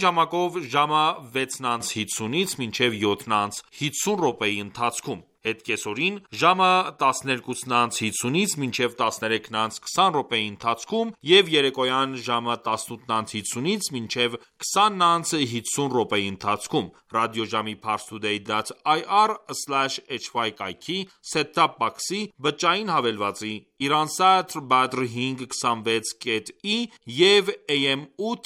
ժամկով ժամը 6:50-ից մինչև 7:50 րոպեի ընթացքում, հետ կեսօրին ժամը 12:50-ից մինչև 13:20 րոպեի ընթացքում և երեկոյան ժամը 18:50-ից մինչև 20:50 րոպեի ընթացքում, ռադիոժամի parstoday.ir/hy կայքի set-top box-ի բջջային հավելվածի, Iransat Badr 526.E և AM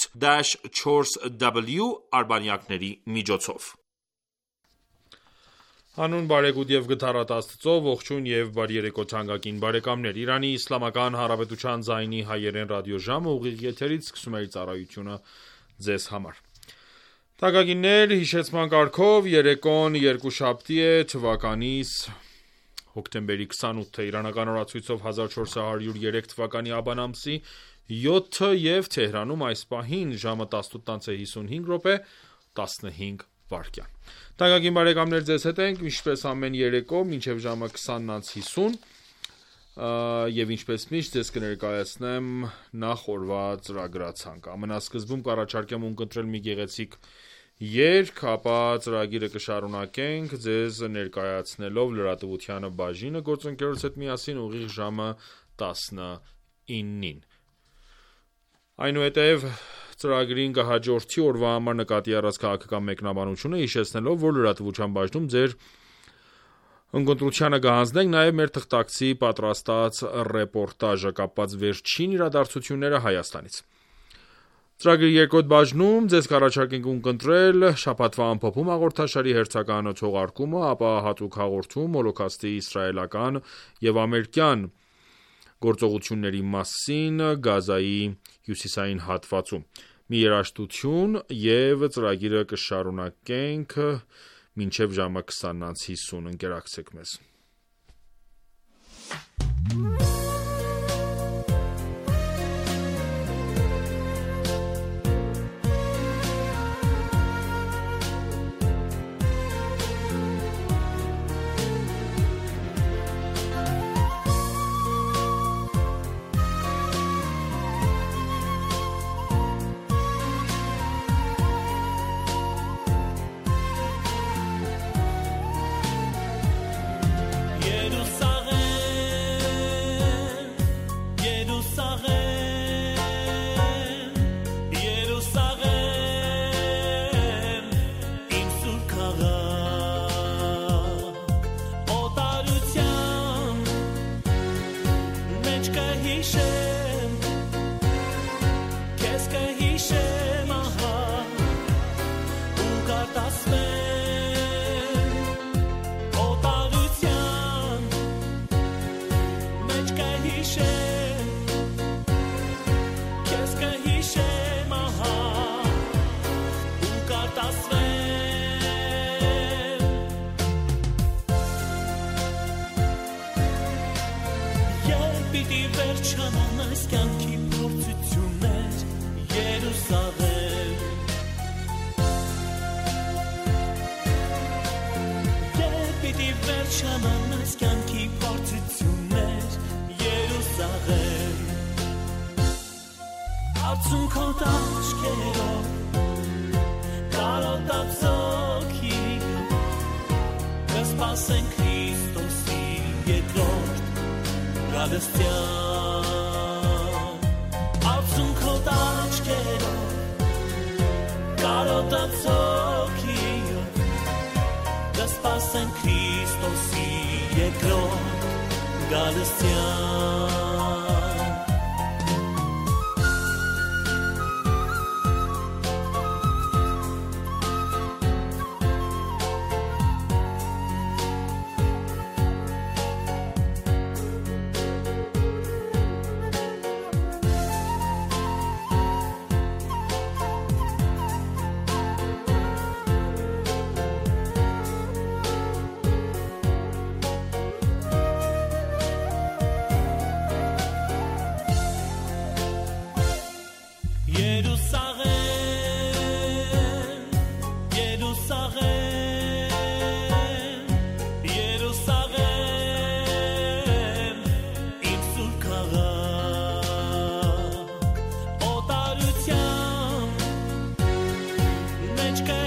8-4W արբանյակների միջոցով։ Հանուն բարեգութ և գթառատ Աստծո, ողջույն և բարի երեկո թանկագին բարեկամներ: Իրանի Իսլամական Հանրապետության ձայնի հայերեն ռադիոժամը ուղիղ եթերից սկսում է իր ծառայությունը ձեզ համար: Թանկագիններ, հիշեցման կարգով երեկոն երկուշաբթի է, թվականիս հոկտեմբերի 28-ը, իրանական օրացույցով 1403 թվականի աբան ամսի 7-ը և Թեհրանում այս պահին ժամը 18:55 Թանկագին բարեկամներ, ձեզ հետ ենք ինչպես ամեն երեկո մինչև ժամը 20:50 և ինչպես միշտ ձեզ կներկայացնեմ նախ օրվա ծրագրացանկը: Ամենասկզբում կառաջարկեմ ունկնդրել մի գեղեցիկ երգ, ապա ծրագիրը կշարունակենք ձեզ ներկայացնելով լրատվությանը բաժինը գործընկերոջ հետ միասին ուղիղ ժամը 19-ին: Այնուհետև ծրագրին կհաջորդի օրվա համար նկատի առած քաղաքական մեկնաբանությունը, հիշեցնելով, որ լրատվության բաժնում ձեր ունկնդրությանը կհանձնենք նաև մեր թղթակցի պատրաստած ռեպորտաժը կապված վերջին իրադարձությունները Հայաստանից: Ծրագրի երկրորդ բաժնում ձեզ կառաջարկենք ունկնդրել շաբաթվա ամփոփում հաղորդաշարի հերթական թողարկումը, ապա հատուկ հաղորդում Հոլոքոստի իսրայելական և ամերիկյան գործողությունների մասին Գազայի հյուսիսային հատվածում: Մի երաժշտություն և ծրագիրը կշարունակենք մինչև ժամը 20:50: Ընկերակցեք մեզ: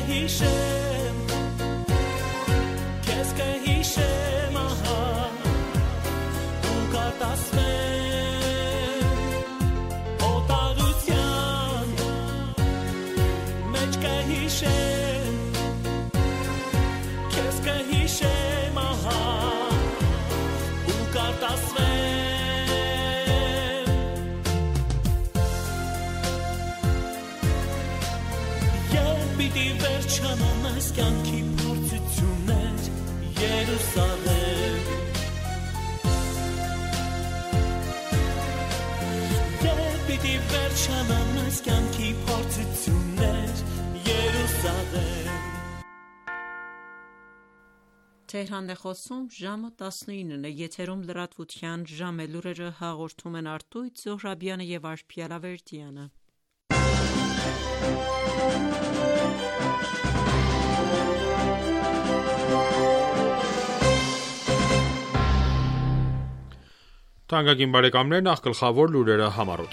կհիշեմ, քեզ կհիշեմ, ահա ու կարտասվեմ օտարության մեջ կհիշեմ, քեզ կհիշեմ, ահա ու կարտասվեմ երբ պիտի վերջանան այս կյանքի փորձություններ Երուսաղեմ երբ պիտի վերջանան այս կյանքի փորձություններ Երուսաղեմ Թեհրանն է խոսում ժամը 19-ն է, եթերում լրատվության ժամ է, լուրերը հաղորդում են Արտույտ Զոհրաբյանը և Արփիա Լավերդյանը։ Թանկագին բարեկամներ, նախ գլխավոր լուրերը համառոտ։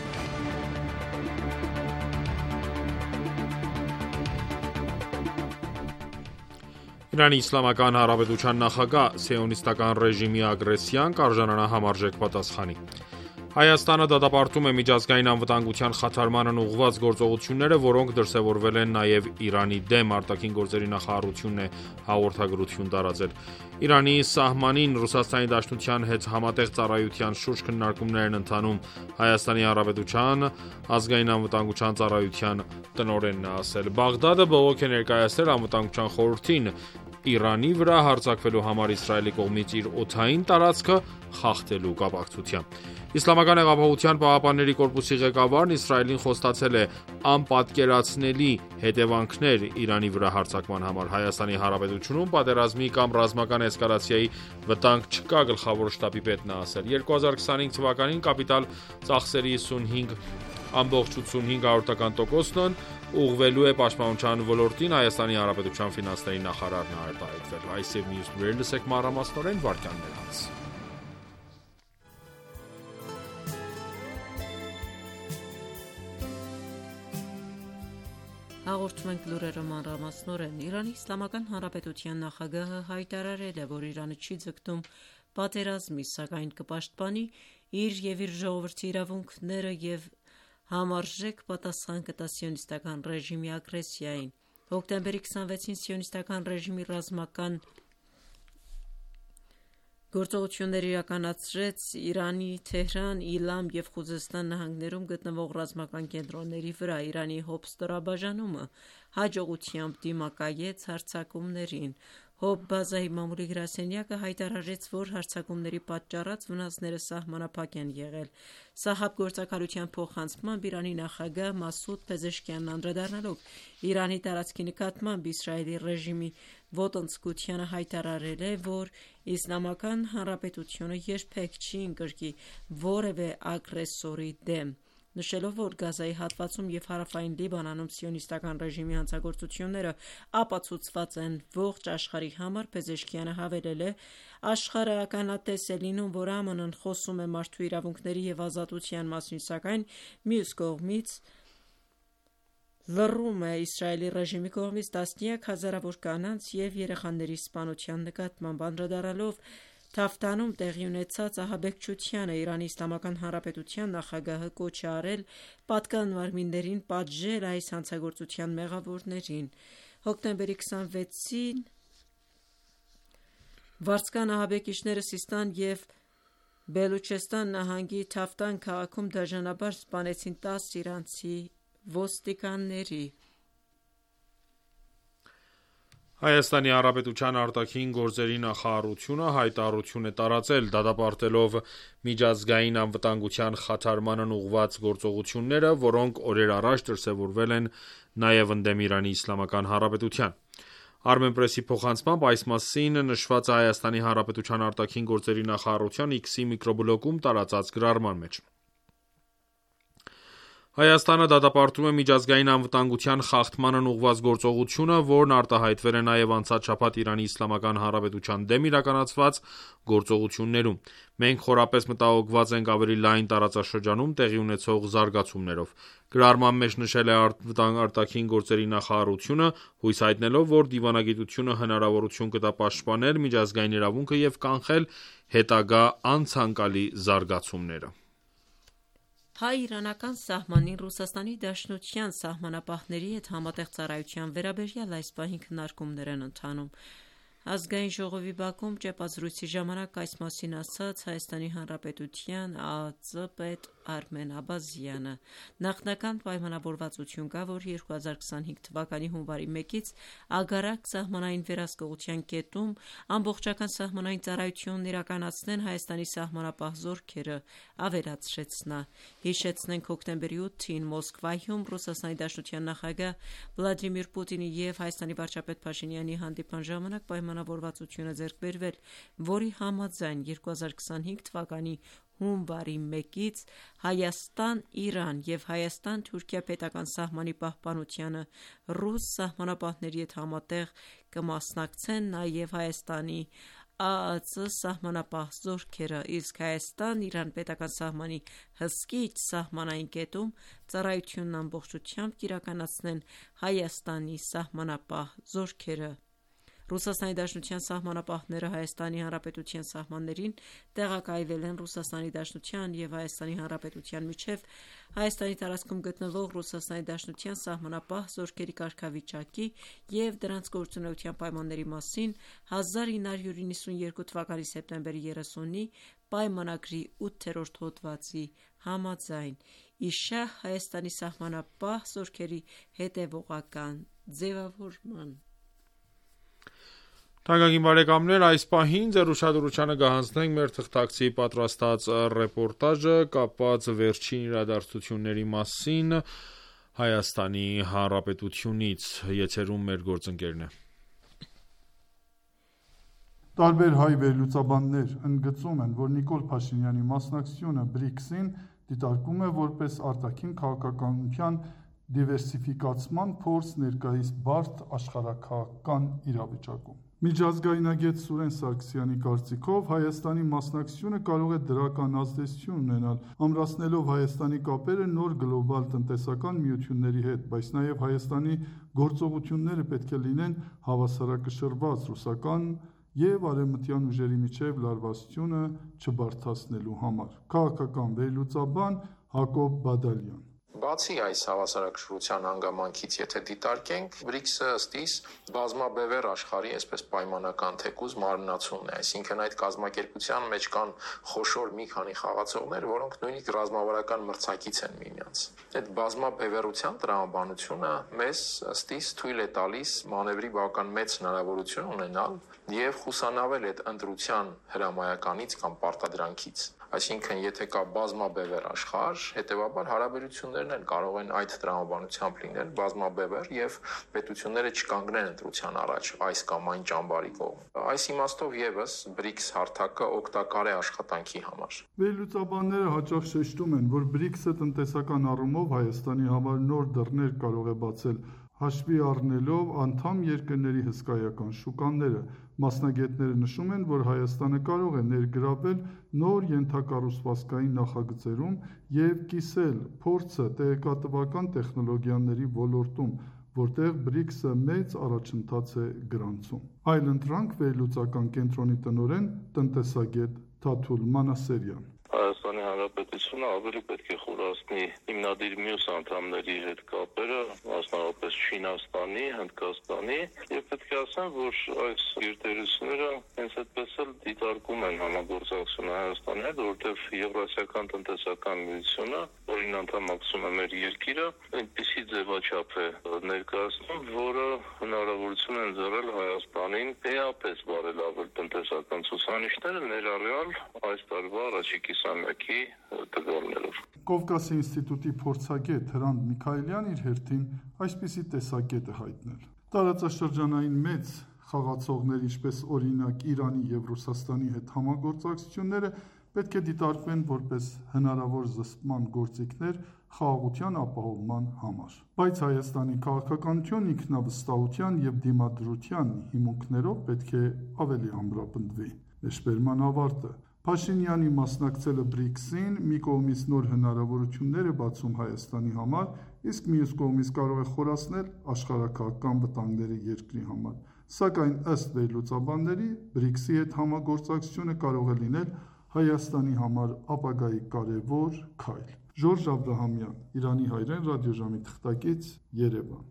Իրանի Իսլամական Հանրապետության նախագահ սիոնիստական ռեժիմի ագրեսիան կարժանանա համարժեք պատասխանի։ Հայաստանը դատապարտում է միջազգային անվտանգության խաթարմանն ուղղված գործողությունները, որոնք դրսևորվել են նաև Իրանի դեմ, արտաքին գործերի նախարարությունն է հաղորդագրություն տարածել։ Իրանի սահմանին Ռուսաստանի Դաշնության հետ համատեղ ծառայության շուրջ քննարկումներ են ընթանում, Հայաստանի Հանրապետության ազգային անվտանգության ծառայության տնօրենն է ասել։ Բաղդադը բողոք է ներկայացրել Անվտանգության խորհրդին Իրանի վրա հարձակվելու համար Իսրայելի կողմից իր օդային տարածքը խախտելու կապակցությամբ։ Իսլամական հեղափոխության պահապանների կորպուսի ղեկավարն Իսրայելին խոստացել է անպատկերացնելի հետևանքներ Իրանի վրա հարձակման համար։ Հայաստանի Հանրապետությունում պատերազմի կամ ռազմական էսկալացիայի վտանգ չկա, գլխավոր շտաբի պետն է ասել։ 2025 թվականին կապիտալ ծախսերի 55.85%-ն ուղղվելու է պաշտպանության ոլորտին, Հայաստանի Հանրապետության ֆինանսների նախարարն է արտահայտվել։ Այս եւ մյուս լուրեր լսեք մանրամասնորեն վարքյաններ անց։ Հաղորդում ենք լուրերը մանրամասնորեն։ Իրանի Իսլամական Հանրապետության նախագահը հայտարարել է, որ Իրանը չի ձգտում պատերազմի, սակայն կպաշտպանի իր եւ իր ժողովրդի իրավունքները եւ համարժեք պատասխան կտա սիոնիստական ռեժիմի ագրեսիային։ Հոկտեմբերի 26-ին սիոնիստական ռեժիմի ռազմական գործողություններ իրականացրեց Իրանի Թեհրան, Իլամ և Խուզեստան նահանգներում գտնվող ռազմական կենտրոնների վրա։ Իրանի Հոբ ստորաբաժանումը հաջողությամբ դիմակայեց հարձակումներին։ Հոբ բազայի մամուլի գրասենյակը հայտարարեց, որ հարձակումների պատճառած վնասները սահմանափակ են եղել։ Սահաբ գործակալության փոխանցմամբ Իրանի նախագահ Մասուդ Փեզեշքյանն անդրադառնալով Իրանի տարածքի նկատմամբ Իսրայելի ռեժիմի ոտնձգությանը հայտարարել է, որ Իսլամական Հանրապետությունը երբեք չի ընկրկի որևէ ագրեսորի դեմ, նշելով, որ Գազայի հատվածում և հարավային Լիբանանում սիոնիստական ռեժիմի հանցագործությունները ապացուցված են ողջ աշխարհի համար, Փեզեշքյանը հավելել է. աշխարհը ականատես է լինում, որ ԱՄՆ-ն խոսում է մարդու իրավունքների և ազատության մասին, սակայն մյուս կողմից լռում է Իսրայելի ռեժիմի կողմից տասնյակ հազարավոր կանանց և երեխաների սպանության նկատմամբ։ Անդրադառնալով Թավթանում տեղի ունեցած ահաբեկչությանը, Իրանի Իսլամական Հանրապետության նախագահը կոչ է արել պատկան մարմիններին պատժել այս հանցագործության մեղավորներին։ Հոկտեմբերի 26-ին վարձկան ահաբեկիչները Սիստան և Բելուչեստան նահանգի Թավթան քաղաքում դաժանաբար սպանեցին 10 իրանցի ոստիկանների։ Հայաստանի Հանրապետության արտաքին գործերի նախարարությունը հայտարարություն է տարածել, դատապարտելով միջազգային անվտանգության խաթարմանն ուղղված գործողությունները, որոնք օրեր առաջ դրսևորվել են նաև ընդդեմ Իրանի Իսլամական Հանրապետության։ Armenpress-ի փոխանցմամբ այս մասին նշված է Հայաստանի Հանրապետության արտաքին գործերի նախարարության X-ի միկրոբլոգում տարածած գրառման մեջ։ Հայաստանը դատապարտում է միջազգային անվտանգության խախտմանն ուղղված գործողությունը, որն արտահայտվել է նաև անցած շաբաթ Իրանի Իսլամական Հանրապետության դեմ իրականացված գործողություններում։ Մենք խորապես մտահոգված ենք ավելի լայն տարածաշրջանում տեղի ունեցող զարգացումներով։ Գրառման մեջ նշել է արտաքին գործերի նախարարությունը, հույս հայտնելով, որ դիվանագիտությունը հնարավորություն կտա պաշտպանել միջազգային իրավունքը և կանխել հետագա անցանկալի զարգացումները։ Հայ-իրանական սահմանին Ռուսաստանի Դաշնության սահմանապահների հետ համատեղ ծառայության վերաբերյալ այս պահին քննարկումներ են ընթանում։ Ազգային ժողովի Բաքվում ճեպած զրույցի ժամանակ այս մասին ասաց Հայաստանի Հանրապետության ԱԱԾ պետ Արմեն Աբազյանը։ Նախնական պայմանավորվածություն կա, որ 2025 թվականի հունվարի 1-ից Ագարակ սահմանային վերահսկողության կետում ամբողջական սահմանային ծառայությունն իրականացնեն Հայաստանի սահմանապահ զորքերը, ավելացրեց նա։ Հիշեցնենք, հոկտեմբերի 8-ին Մոսկվայում Ռուսաստանի Դաշնության նախագահ Վլադիմիր Պուտինի և Հայաստանի վարչապետ Փաշինյանի հանդիպման ժամանակ պայմանավորվածություն է ձեռք բերվել, որի համաձայն 2025 թվականի հունվարի 1-ից Հայաստան, Իրան և Հայաստան-Թուրքիա պետական սահմանի պահպանությանը ռուս սահմանապահների հետ համատեղ կմասնակցեն նաև Հայաստանի ԱԱԾ սահմանապահ զորքերը, իսկ Հայաստան-Իրան պետական սահմանի հսկիչ սահմանային կետում ծառայությունն ամբողջությամբ կիրականացնեն Հայաստանի սահմանապահ զորքերը։ Ռուսաստանի Դաշնության սահմանապահները Հայաստանի Հանրապետության սահմաններին տեղակայվել են Ռուսաստանի Դաշնության և Հայաստանի Հանրապետության միջև Հայաստանի տարածքում գտնվող Ռուսաստանի Դաշնության սահմանապահ զորքերի կարգավիճակի և դրանց գործունեության պայմանների մասին 1992 թվականի սեպտեմբերի 30-ի պայմանագրի 8-րդ հոդվածի համաձայն, իշահ Հայաստանի սահմանապահ զորքերի հետևողական ձևավորման։ Թանկագին բարեկամներ, այս պահին ձեր ուշադրությանը կհանձնենք մեր թղթակցի պատրաստած ռեպորտաժը կապված վերջին իրադարձությունների մասին Հայաստանի Հանրապետությունից։ Եթերում մեր գործընկերն է։ Տարբեր հայ վերլուծաբաններ ընդգծում են, որ Նիկոլ Փաշինյանի մասնակցությունը BRICS-ին դիտարկում է որպես արտաքին քաղաքականության դիվերսիֆիկացման փորձ ներկայիս բարդ աշխարհաքաղաքական իրավիճակում։ Միջազգայնագետ Սուրեն Սարգսյանի կարծիքով Հայաստանի մասնակցությունը կարող է դրական ազդեցություն ունենալ, ամրացնելով Հայաստանի կապերը նոր գլոբալ տնտեսական միությունների հետ, բայց նաև Հայաստանի գործողությունները պետք է լինեն հավասարակշռված ռուսական և արևմտյան ուժերի միջև լարվածությունը չբարդացնելու համար։ Քաղաքական վերլուծաբան Հակոբ Բադալյան։ Բացի այս հավասարակշռության հանգամանքից, եթե դիտարկենք, BRICS-ը ըստ իս բազմաբևեռ աշխարհի այսպես պայմանական թեկուզ մարմնացումն է, այսինքն այդ կազմակերպության մեջ կան խոշոր մի քանի խաղացողներ, որոնք նույնիսկ ռազմավարական մրցակից են միմյանց։ Այդ բազմաբևեռության տրամաբանությունը մեզ ըստ իս թույլ է տալիս մանևրի բավական մեծ հնարավորություն ունենալ եւ խուսանավել այդ ընտրության հրամայականից կամ պարտադրանքից։ Այսինքն, եթե կա բազմաբևեռ աշխարհ, հետեւաբար հարաբերություններն էլ կարող են այդ տրամաբանությամբ լինել բազմաբևեռ եւ պետությունները չկանգնեն ընտրության առաջ այս կամ այն ճամբարի կողմ։ Այս իմաստով եւս BRICS հարթակը օգտակար է աշխատանքի համար։ Վերլուծաբանները հաճախ շեշտում են, որ BRICS-ը տնտեսական առումով Հայաստանի համար նոր դռներ կարող է բացել, հաշվի առնելով անդամ երկրների հսկայական շուկաները։ Մասնագետները նշում են, որ Հայաստանը կարող է ներգրավել նոր ենթակառուցվածքային նախագծերում և կիսել փորձը տեղեկատվական տեխնոլոգիաների ոլորտում, որտեղ BRICS-ը մեծ առաջընթաց է գրանցում։ Այլընտրանք վերլուծական կենտրոնի տնօրեն տնտեսագետ Թաթուլ Մանասերյան։ Հայաստանի Հանրապետությունը ավելի պետք է խորացնի հիմնադիր մյուս անդամների հետ կապերը, մասնավորապես Չինաստանի, Հնդկաստանի, եւ պետք է ասեմ, որ այս գերտերությունները հենց այդպես էլ դիտարկում են համագործակցությունը Հայաստանի հետ, որտեղ Եվրասիական տնտեսական միությունը, որին անդամակցում է մեր երկիրը, այնպիսի ձևաչափ է ներկայացնում, որը հնարավորություն է ընձեռել Հայաստանին էապես բարելավել տնտեսական ցուցանիշները, ներառյալ այս տարվա առաջիկի ամյակի տվյալներով։ Կովկասի ինստիտուտի փորձագետ Հրանտ Միքայելյան իր հերթին այսպիսի տեսակետ է հայտնել։ Տարածաշրջանային մեծ խաղացողներ, ինչպես օրինակ Իրանի և Ռուսաստանի հետ համագործակցությունները պետք է դիտարկվեն որպես հնարավոր զսպման գործիքներ խաղաղության ապահովման համար։ Բայց Հայաստանի քաղաքականությունն ինքնավստահության և դիմադրության հիմունքներով պետք է ավելի ամրապնդվի։ Մեջբերման ավարտը։ Փաշինյանի մասնակցելը BRICS-ին մի կողմից նոր հնարավորություններ է բացում Հայաստանի համար, իսկ մյուս կողմից կարող է խորացնել աշխարհաքաղաքական վտանգները երկրի համար։ Սակայն ըստ վերլուծաբանների BRICS-ի հետ համագործակցությունը կարող է լինել Հայաստանի համար ապագայի կարևոր քայլ։ Ժորժ Աբրահամյան, Իրանի հայրեն ռադիոժամի թղթակից, Երևան։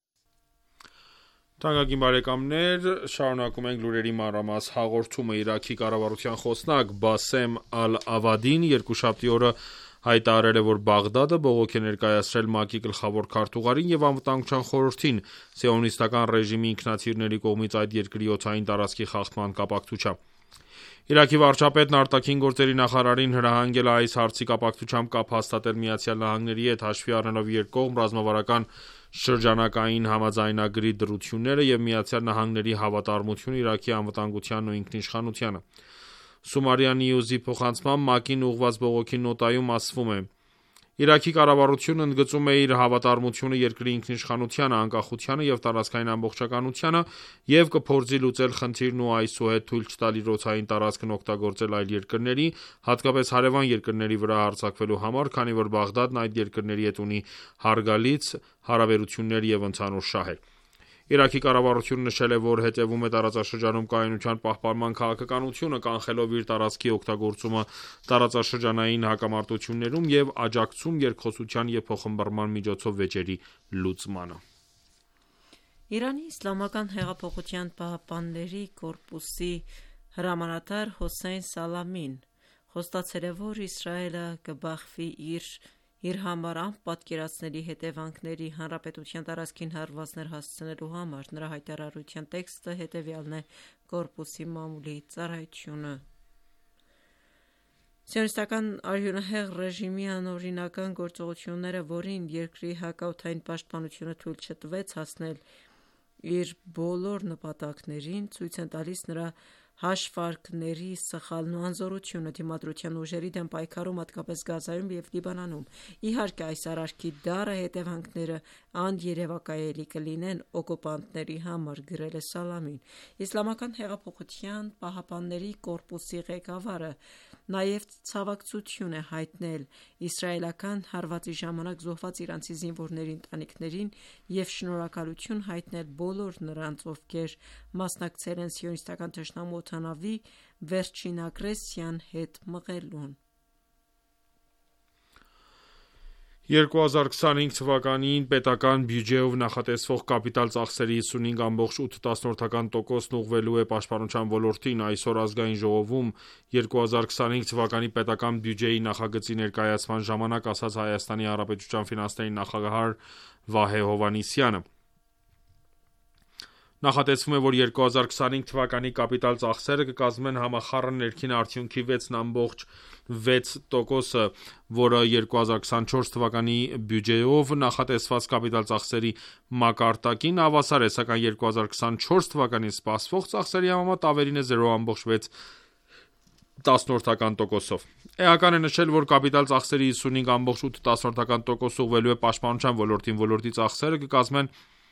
Թանկագին բարեկամներ, շարունակում ենք լուրերի մանրամաս հաղորդումը։ Իրաքի կառավարության խոսնակ Բասեմ Ալ-Ավադին երկուշաբթի օրը հայտարարել է, որ Բաղդադը բողոք է ներկայացրել ՄԱԿ-ի գլխավոր քարտուղարին և Անվտանգության խորհրդին սիոնիստական ռեժիմի ինքնաթիռների կողմից այդ երկրի օդային տարածքի խախտման կապակցությամբ։ Իրաքի վարչապետն արտաքին գործերի նախարարին հրահանգել է այս հարցի կապակցությամբ կապ հաստատել ԱՄՆ-ի հետ, հաշվի առնելով երկկողմ ռազմավարական շրջանակային համաձայնագրի դրությունները և ԱՄՆ-ի հավատարմությունը Իրաքի անվտանգությանն ու ինքնիշխանությանը։ Sumerian News-ի փոխանցմամբ ՄԱԿ-ին ուղղված բողոքի նոտայում ասվում է. Իրաքի կառավարությունը ընդգծում է իր հավատարմությունը երկրի ինքնիշխանությանը, անկախությանը և տարածքային ամբողջականությանը և կփորձի լուծել խնդիրն ու այսուհետ թույլ չտալ իր օդային տարածքն օգտագործել այլ երկրների, հատկապես հարևան երկրների վրա հարձակվելու համար, քանի որ Բաղդադն այդ երկրների հետ ունի հարգալից հարաբերություններ և ընդհանուր շահեր։ Իրաքի կառավարությունը նշել է, որ հետևում է տարածաշրջանում կայունության պահպանման քաղաքականությունը, կանխելով իր տարածքի օգտագործումը տարածաշրջանային հակամարտություններում և աջակցում երկխոսության և փոխըմբռնման միջոցով վեճերի լուծմանը։ Իրանի իսլամական հեղափոխության պահապանների կորպուսի հրամանատար Հոսեյն Սալամին խոստացել է, որ Իսրայելը կբախվի իր համար անպատկերացնելի հետևանքների հանրապետության տարածքին հարվածներ հասցնելու համար։ Նրա հայտարարության տեքստը հետևյալն է՝ կորպուսի մամուլի ծառայությունը։ Սիոնիստական արյունահեղ ռեժիմի անօրինական գործողությունները, որին երկրի հակաօդային պաշտպանությունը թույլ չտվեց հասնել իր բոլոր նպատակներին, ցույց են տալիս նրա հաշվարկների սխալն ու անզորությունը դիմադրության ուժերի դեմ պայքարում, հատկապես Գազայում և Լիբանանում։ Իհարկե, այս արարքի դառը հետևանքները աներևակայելի կլինեն օկուպանտների համար, գրել է Սալամին։ Իսլամական հեղափոխության պահապանների կորպուսի ղեկավարը նաև ցավակցություն է հայտնել իսրայելական հարվածի ժամանակ զոհված իրանցի զինվորների ընտանիքներին և շնորհակալություն հայտնել բոլոր նրանց, ովքեր մասնակցել են սիոնիստական թշնամու օդանավի վերջին ագրեսիան հետ մղելուն։ 2025 թվականին պետական բյուջեով նախատեսվող կապիտալ ծախսերի 55.8%-ն ուղղվելու է պաշտպանության ոլորտին։ Այսօր Ազգային ժողովում 2025 թվականի պետական բյուջեի նախագծի ներկայացման ժամանակ ասաց Հայաստանի Հանրապետության ֆինանսների նախարար Վահե Հովհաննիսյանը։ Նախատեսվում է, որ 2025 թվականի կապիտալ ծախսերը կկազմեն համախառն ներքին արդյունքի 6.6%, որը 2024 թվականի բյուջեով նախատեսված կապիտալ ծախսերի մակարդակին հավասար է, սակայն 2024 թվականին սպասվող ծախսերի համեմատ ավելին է 0.6%-ով։ Էական է նշել, որ կապիտալ ծախսերի 55.8%-ը ուղղվելու է պաշտպանության ոլորտին։ Ոլորտի ծախսերը կկազմեն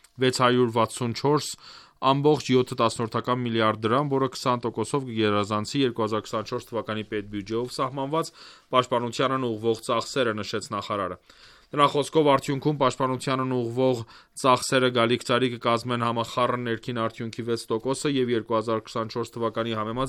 664.7 միլիարդ դրամ, որը 20%-ով կգերազանցի 2024 թվականի պետբյուջեով սահմանված պաշտպանությանն ուղղվող ծախսերը, նշեց նախարարը։ Նրա խոսքով արդյունքում պաշտպանությանն ուղղվող ծախսերը գալիք տարի կկազմեն համախառն ներքին արդյունքի 6%-ը և 2024 թվականի համեմատ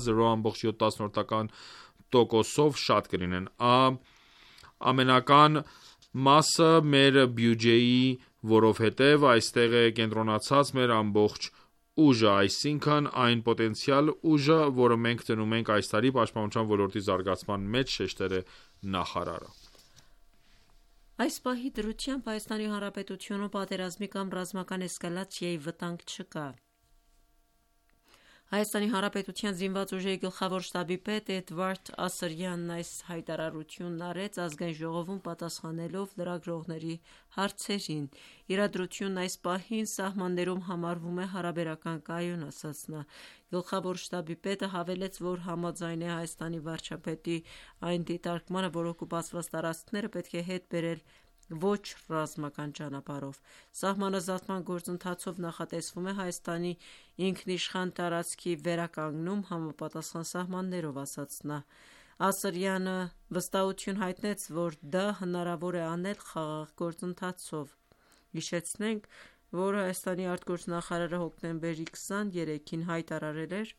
0.7%-ով շատ կլինեն։ Ամենական մասը մեր բյուջեի, որովհետև այստեղ է կենտրոնացած մեր ամբողջ ուժը, այսինքն այն պոտենցիալ ուժը, որը մենք դնում ենք այս տարի պաշտպանության ոլորտի զարգացման մեջ, շեշտել է նախարարը։ Այս պահի դրությամբ Հայաստանի Հանրապետությունում պատերազմի կամ ռազմական էսկալացիայի վտանգ չկա։ Հայաստանի Հանրապետության զինված ուժերի գլխավոր շտաբի պետ Էդվարդ Ասրյանն այս հայտարարությունն արեց Ազգային ժողովում պատասխանելով լրագրողների հարցերին։ Իրադրությունն այս պահին սահմաններում համարվում է հարաբերական կայուն, ասաց նա։ Գլխավոր շտաբի պետը հավելեց, որ համաձայն է Հայաստանի վարչապետի այն դիտարկմանը, որ օկուպացված տարածքները պետք է հետ բերել ոչ ռազմական ճանապարհով։ Սահմանազատման գործընթացով նախատեսվում է Հայաստանի ինքնիշխան տարածքի վերականգնում համապատասխան սահմաններով, ասաց նա։ Ասրյանը վստահություն հայտնեց, որ դա հնարավոր է անել խաղաղ գործընթացով։ Հիշեցնենք, որ Հայաստանի արտգործնախարարը հոկտեմբերի 23-ին հայտարարել էր,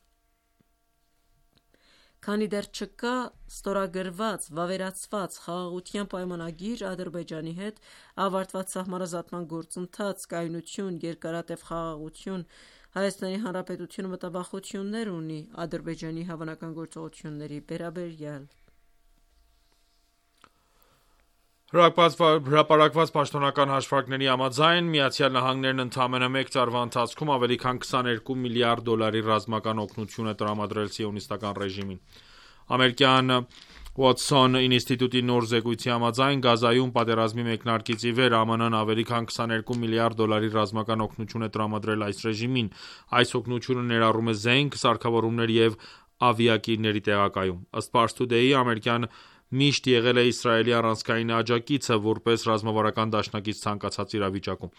քանի դեռ չկա ստորագրված վավերացված խաղաղության պայմանագիր Ադրբեջանի հետ, ավարտված սահմանազատման գործընթաց, կայունություն, երկարատև խաղաղություն, Հայաստանի Հանրապետությունը մտավախություններ ունի Ադրբեջանի հավանական գործողությունների վերաբերյալ։ Հրապարակված պաշտոնական հաշվարկների համաձայն ԱՄՆ-ն ընդամենը մեկ տարվա ընթացքում ավելի քան 22 միլիարդ դոլարի ռազմական օգնություն է տրամադրել սիոնիստական ռեժիմին։ Ամերիկյան Watson ինստիտուտի նոր զեկույցի համաձայն Գազայում պատերազմի մեկնարկից ի վեր ԱՄՆ-ն ավելի քան 22 միլիարդ դոլարի ռազմական օգնություն է տրամադրել այս ռեժիմին։ Այս օգնությունը ներառում է զենք, սարքավորումներ և ավիակիրների տեղակայում։ Ըստ Pars Today-ի, ամերիկան միշտ եղել է Իսրայելի առանցքային աջակիցը որպես ռազմավարական դաշնակից ցանկացած իրավիճակում։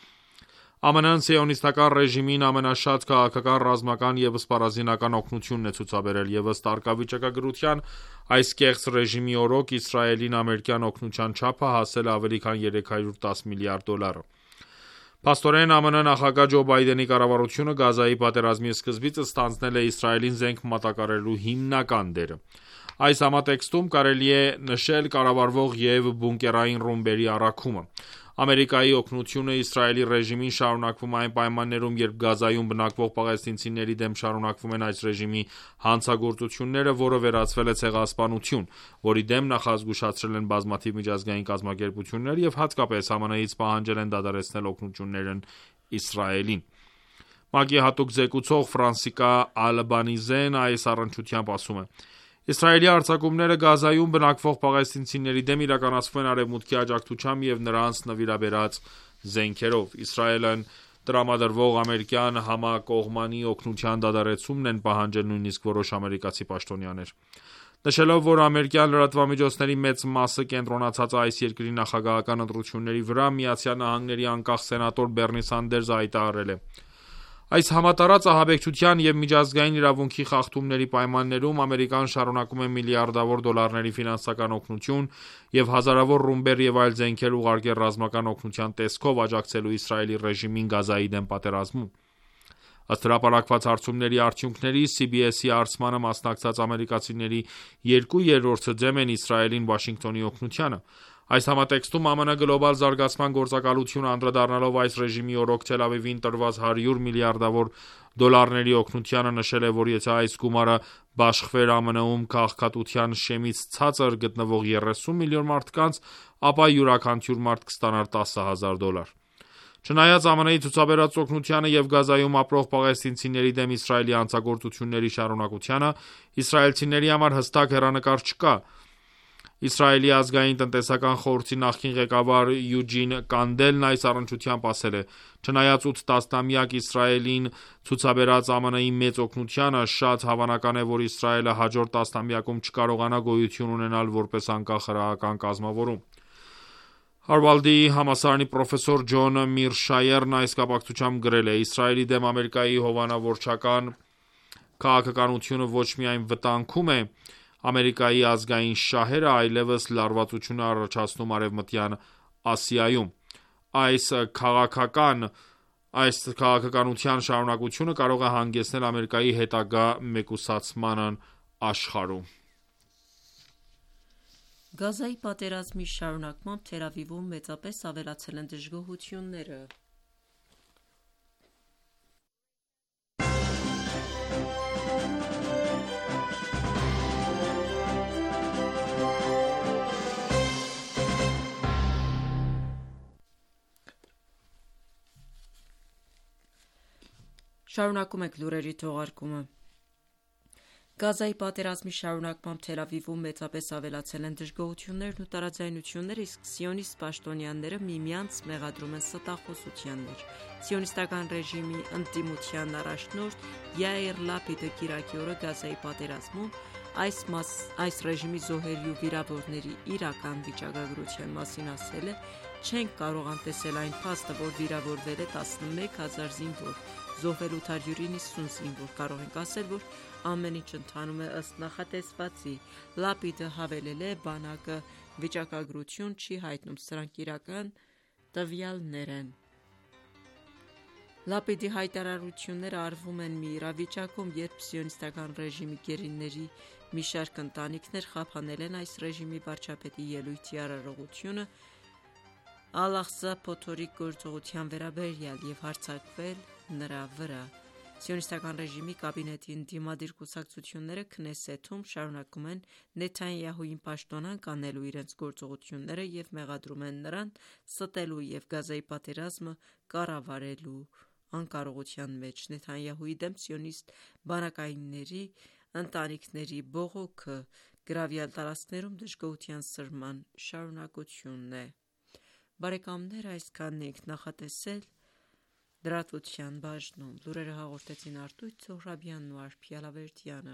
ԱՄՆ-ն սիոնիստական ռեժիմին ամենաշատ քաղաքական, ռազմական և սպառազինական օգնությունն է ցուցաբերել, և ըստ արկավիճակագրության այս կեղծ ռեժիմի օրոք Իսրայելին ամերիկյան օգնության չափը հասել է ավելի քան 310 միլիարդ դոլարը։ Փաստորեն, ԱՄՆ նախագահ Ջո Բայդենի կառավարությունը Գազայի պատերազմի սկզբից ստանձնել է Իսրայելին զենք մատակարարելու հիմնական դերը։ Այս համատեքստում կարելի է նշել կառավարվող և բունկերային ռումբերի առաքումը։ Ամերիկայի օգնությունը Իսրայելի ռեժիմին շարունակվում է այն պայմաններում, երբ Գազայում բնակվող պաղեստինցիների դեմ շարունակվում են այս ռեժիմի հանցագործությունները, որը վերածվել է ցեղասպանություն, որի դեմ նախազգուշացրել են բազմաթիվ միջազգային կազմակերպություններ և հատկապես ԱՄՆ-ից պահանջել են դադարեցնել օգնություններն Իսրայելին։ ՄԱԿ-ի հատուկ զեկուցող Ֆրանսիսկա Ալբանիզեն այս առնչությամբ ասում է. Իսրայելի հարձակումները Գազայում բնակվող պաղեստինցիների դեմ իրականացվում են Արևմուտքի աջակցությամբ և նրանց նվիրաբերած զենքերով։ Իսրայելն տրամադրվող ամերիկյան համակողմանի օգնության դադարեցումն են պահանջել նույնիսկ որոշ ամերիկացի պաշտոնյաներ։ Նշելով, որ ամերիկյան լրատվամիջոցների մեծ մասը կենտրոնացած է այս երկրի նախագահական ընտրությունների վրա, ԱՄՆ-ի անկախ սենատոր Բեռնի Սանդերսը հայտարարել է. Այս համատարած ահաբեկչության և միջազգային իրավունքի խախտումների պայմաններում Ամերիկան շարունակում է միլիարդավոր դոլարների ֆինանսական օգնություն և հազարավոր ռումբեր և այլ զենքեր ուղարկել ռազմական օգնության տեսքով աջակցելու Իսրայելի ռեժիմին Գազայի դեմ պատերազմում։ Ըստ հրապարակված հարցումների արդյունքների, CBS-ի հարցմանը մասնակցած ամերիկացիների 2/3-ը դեմ են Իսրայելին Վաշինգտոնի օգնությանը։ Այս համատեքստում ԱՄՆ գլոբալ զարգացման գործակալությունը անդրադառնալով այս ռեժիմի օրոք Թել Ավիվին տրված 100 միլիարդավոր դոլարների օգնությանը նշել է, որ եթե այս գումարը բաշխվեր ԱՄՆ-ում քաղաքատության շեմից ցածր գտնվող 30 միլիոն մարդկանց, ապա յուրաքանչյուր մարդ կստանար $10,000։ Չնայած ԱՄՆ-ի ցուցաբերած օգնությանը և Գազայում ապրող պաղեստինցիների դեմ Իսրայելի հանցագործությունների շարունակությանը, իսրայելցիների համար հստակ հեռանկար չկա։ Իսրայելի ազգային տնտեսական խորհրդի նախկին ղեկավար Յուջին Կանդելն այս առնչությամբ ասել է. Չնայած 8 տասնամյակ Իսրայելին ցուցաբերած ԱՄՆ-ի մեծ օգնությանը, շատ հավանական է, որ Իսրայելը հաջորդ տասնամյակում չկարողանա գոյություն ունենալ որպես անկախ հրեական կազմավորում։ Հարվարդի համալսարանի պրոֆեսոր Ջոն Միրշայերն այս կապակցությամբ գրել է. Իսրայելի դեմ Ամերիկայի հովանավորչական քաղաքականությունը ոչ միայն վտանգում է Ամերիկայի ազգային շահերը, այլևս լարվածություն է առաջացնում Արևմտյան Ասիայում։ Այս քաղաքականության շարունակությունը կարող է հանգեցնել Ամերիկայի հետագա մեկուսացմանն աշխարհում։ Գազայի պատերազմի շարունակմամբ Թել Ավիվում մեծապես ավելացել են դժգոհությունները։ Շարունակում ենք լուրերի թողարկումը։ Գազայի պատերազմի շարունակմամբ Թել Ավիվում մեծապես ավելացել են դժգոհություններն ու տարաձայնությունները, իսկ սիոնիստ պաշտոնյաները միմյանց մեղադրում են ստախոսությաններ։ Սիոնիստական ռեժիմի ընդդիմության առաջնորդ Յայիր Լապիդը կիրակի օրը Գազայի պատերազմում այս ռեժիմի զոհերի ու վիրավորների իրական վիճակագրության մասին ասել է, չենք կարող անտեսել այն փաստը, որ վիրավորվել է 11,000 զինվոր, զոհվել 890 զինվոր։ Կարող ենք ասել, որ ամեն ինչ ընթանում է ըստ նախատեսվածի։ Լապիդը հավելել է, բանակը վիճակագրություն չի հայտնում, սրանք իրական տվյալներ են։ Լապիդի հայտարարությունները արվում են մի իրավիճակում, երբ սիոնիստական ռեժիմի գերիների մի շարք ընտանիքներ խափանել են այս ռեժիմի վարչապետի ելույթի արարողությունը Ալ-Աղսա փոթորիկ գործողության վերաբերյալ եւ հարձակվել նրա վրա։ Սիոնիստական ռեժիմի կաբինետի ընդդիմադիր կուսակցությունները Քնեսեթում շարունակում են Նեթանյահուին պաշտոնանկ անելու իրենց գործողությունները եւ մեղադրում են նրան ստելու եւ Գազայի պատերազմը կառավարելու անկարողության մեջ։ Նեթանյահուի դեմ սիոնիստ բանակայինների ընտանիքների բողոքը գրավյալ տարածքներում դժգոհության սրման շարունակությունն է։ Բարեկամներ, այսքանն ենք նախատեսել լրատվության բաժնում։ Լուրերը հաղորդեցին Արտույտ Սոհրաբյանն ու Արփի Ալավերդյանը։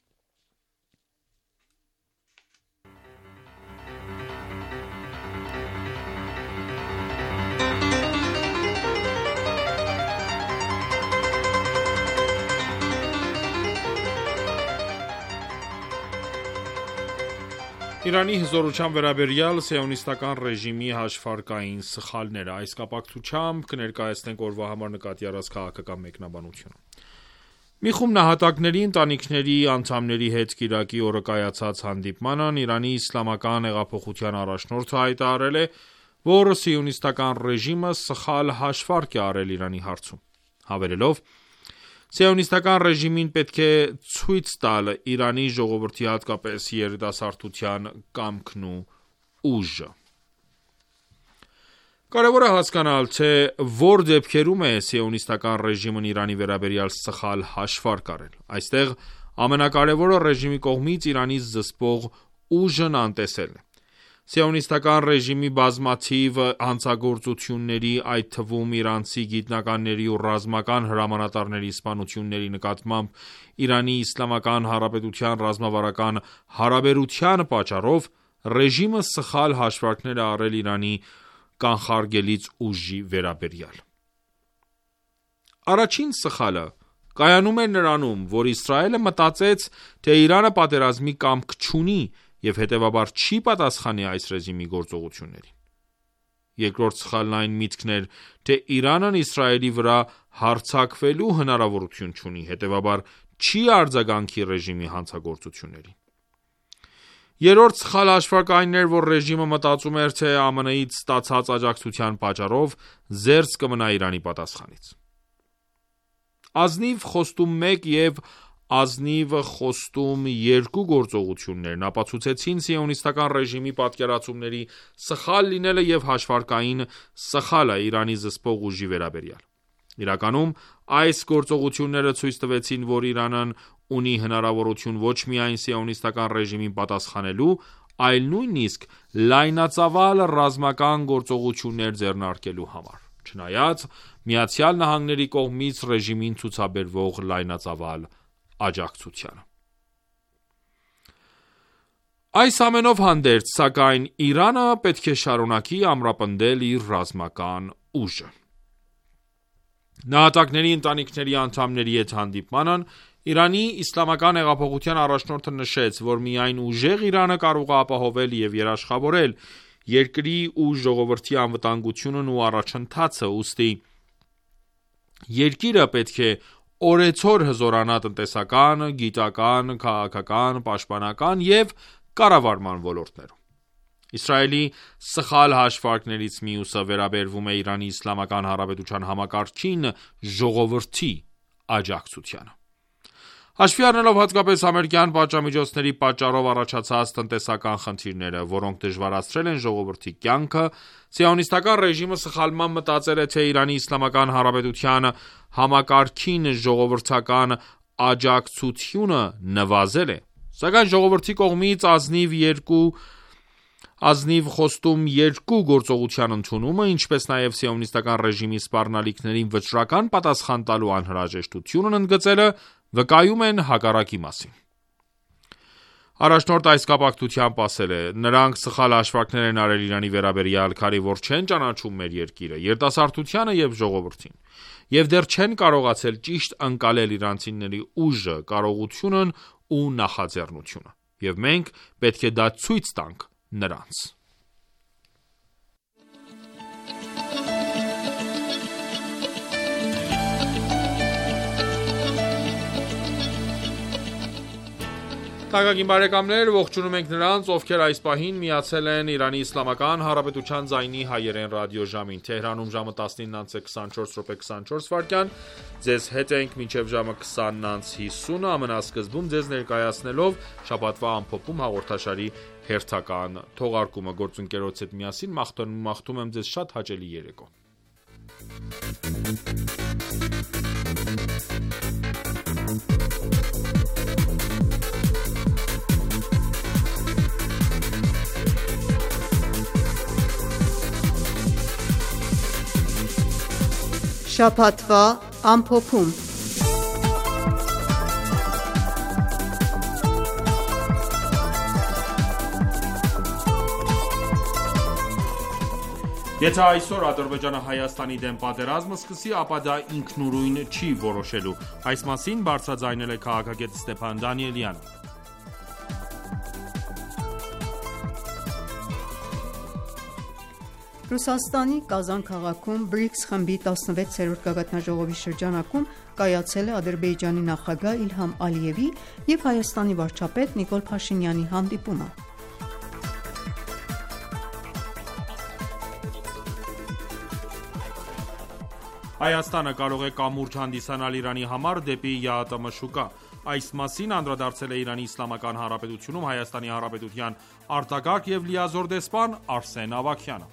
Իրանի հզորության վերաբերյալ սիոնիստական ռեժիմի հաշվարկային սխալները։ Այս կապակցությամբ կներկայացնենք օրվա համար նկատի առած քաղաքական մեկնաբանությունը։ Մի խումբ նահատակների ընտանիքների անդամների հետ կիրակի օրը կայացած հանդիպմանն Իրանի իսլամական հեղափոխության առաջնորդը հայտարարել է, որ սիոնիստական ռեժիմը սխալ հաշվարկ է արել Իրանի հարցում, հավելելով. Սիոնիստական ռեժիմին պետք է ցույց տալ Իրանի ժողովրդի հատկապես երիտասարդության կամքն ու ուժը։ Կարևոր է հասկանալ, թե որ դեպքերում է սիոնիստական ռեժիմն Իրանի վերաբերյալ սխալ հաշվարկ արել։ Այստեղ ամենակարևորը ռեժիմի կողմից Իրանի զսպող ուժն անտեսելն է։ Սիոնիստական ռեժիմի բազմաթիվ հանցագործությունների, այդ թվում իրանցի գիտնականների ու ռազմական հրամանատարների սպանությունների նկատմամբ Իրանի Իսլամական Հանրապետության ռազմավարական հարաբերության պատճառով ռեժիմը սխալ հաշվարկներ է արել Իրանի կանխարգելիչ ուժի վերաբերյալ։ Առաջին սխալը կայանում է նրանում, որ Իսրայելը մտածեց, թե Իրանը պատերազմի կամք չունի և հետևաբար չի պատասխանի այս ռեժիմի գործողություններին։ Երկրորդ սխալն այն միտքն էր, թե Իրանն Իսրայելի վրա հարձակվելու հնարավորություն չունի, հետևաբար չի արձագանքի ռեժիմի հանցագործություններին։ Երրորդ սխալ հաշվարկը այն էր, որ ռեժիմը մտածում էր, թե ԱՄՆ-ից ստացած աջակցության պատճառով զերծ կմնա Իրանի պատասխանից։ Ազնիվ խոստում 1 և ազնիվ խոստում 2 գործողություններն ապացուցեցին սիոնիստական ռեժիմի պատկերացումների սխալ լինելը և հաշվարկային սխալը Իրանի զսպող ուժի վերաբերյալ։ Իրականում այս գործողությունները ցույց տվեցին, որ Իրանն ունի հնարավորություն ոչ միայն սիոնիստական ռեժիմին պատասխանելու, այլ նույնիսկ լայնածավալ ռազմական գործողություններ ձեռնարկելու համար, չնայած Միացյալ Նահանգների կողմից ռեժիմին ցուցաբերվող լայնածավալ աջակցությանը։ Այս ամենով հանդերձ, սակայն Իրանը պետք է շարունակի ամրապնդել իր ռազմական ուժը։ Նահատակների ընտանիքների անդամների հետ հանդիպմանն Իրանի Իսլամական հեղափոխության առաջնորդը նշեց, որ միայն ուժեղ Իրանը կարող է ապահովել և երաշխավորել երկրի ու ժողովրդի անվտանգությունն ու առաջընթացը, ուստի երկիրը պետք է օրեցօր հզորանա տնտեսական, գիտական, քաղաքական, պաշտպանական և կառավարման ոլորտներում։ Իսրայելի սխալ հաշվարկներից մյուսը վերաբերվում է Իրանի Իսլամական Հանրապետության համակարգին ժողովրդի աջակցությանը։ Հաշվի առնելով հատկապես ամերիկյան պատժամիջոցների պատճառով առաջացած տնտեսական խնդիրները, որոնք դժվարացրել են ժողովրդի կյանքը, սիոնիստական ռեժիմը սխալմամբ մտածել է, թե Իրանի Իսլամական Հանրապետության համակարգին ժողովրդական աջակցությունը նվազել է, սակայն ժողովրդի կողմից ազնիվ խոստում 2 գործողության ընդունումը, ինչպես նաև սիոնիստական ռեժիմի սպառնալիքներին վճռական պատասխան տալու անհրաժեշտությունն ընդգծելը վկայում են հակառակի մասին։ Առաջնորդ այս կապակցությամբ ասել է. «Նրանք սխալ հաշվարկներ են արել Իրանի վերաբերյալ, քանի որ չեն ճանաչում մեր երկիրը, երիտասարդությանը եւ ժողովրդին, եւ դեռ չեն կարողացել ճիշտ ընկալել իրանցիների ուժը, կարողությունն ու նախաձեռնությունը, եւ մենք պետք է դա ցույց տանք նրանց»։ Թանկագին բարեկամներ, ողջունում ենք նրանց, ովքեր այս պահին միացել են Իրանի Իսլամական Հանրապետության ձայնի հայերեն ռադիոժամին։ Թեհրանում ժամը 19:24:24, ձեզ հետ ենք մինչև ժամը 20:50, ամենասկզբում ձեզ ներկայացնելով շաբաթվա ամփոփում հաղորդաշարի հերթական թողարկումը։ Գործընկերոց հետ միասին մաղթում եմ ձեզ շատ հաճելի երեկո։ Շաբաթվա ամփոփում։ Եթե այսօր Ադրբեջանը Հայաստանի դեմ պատերազմ սկսի, ապա դա ինքնուրույն չի որոշելու։ Այս մասին բարձրաձայնել է քաղաքագետ Ստեփան Դանիելյանը։ Ռուսաստանի Կազան քաղաքում BRICS խմբի 16-րդ գագաթնաժողովի շրջանակում կայացել է Ադրբեջանի նախագահ Իլհամ Ալիևի և Հայաստանի վարչապետ Նիկոլ Փաշինյանի հանդիպումը։ Հայաստանը կարող է կամուրջ հանդիսանալ Իրանի համար դեպի ԵԱՏՄ շուկա։ Այս մասին անդրադարձել է Իրանի Իսլամական Հանրապետությունում Հայաստանի Հանրապետության արտակարգ և լիազոր դեսպան Արսեն Ավագյանը։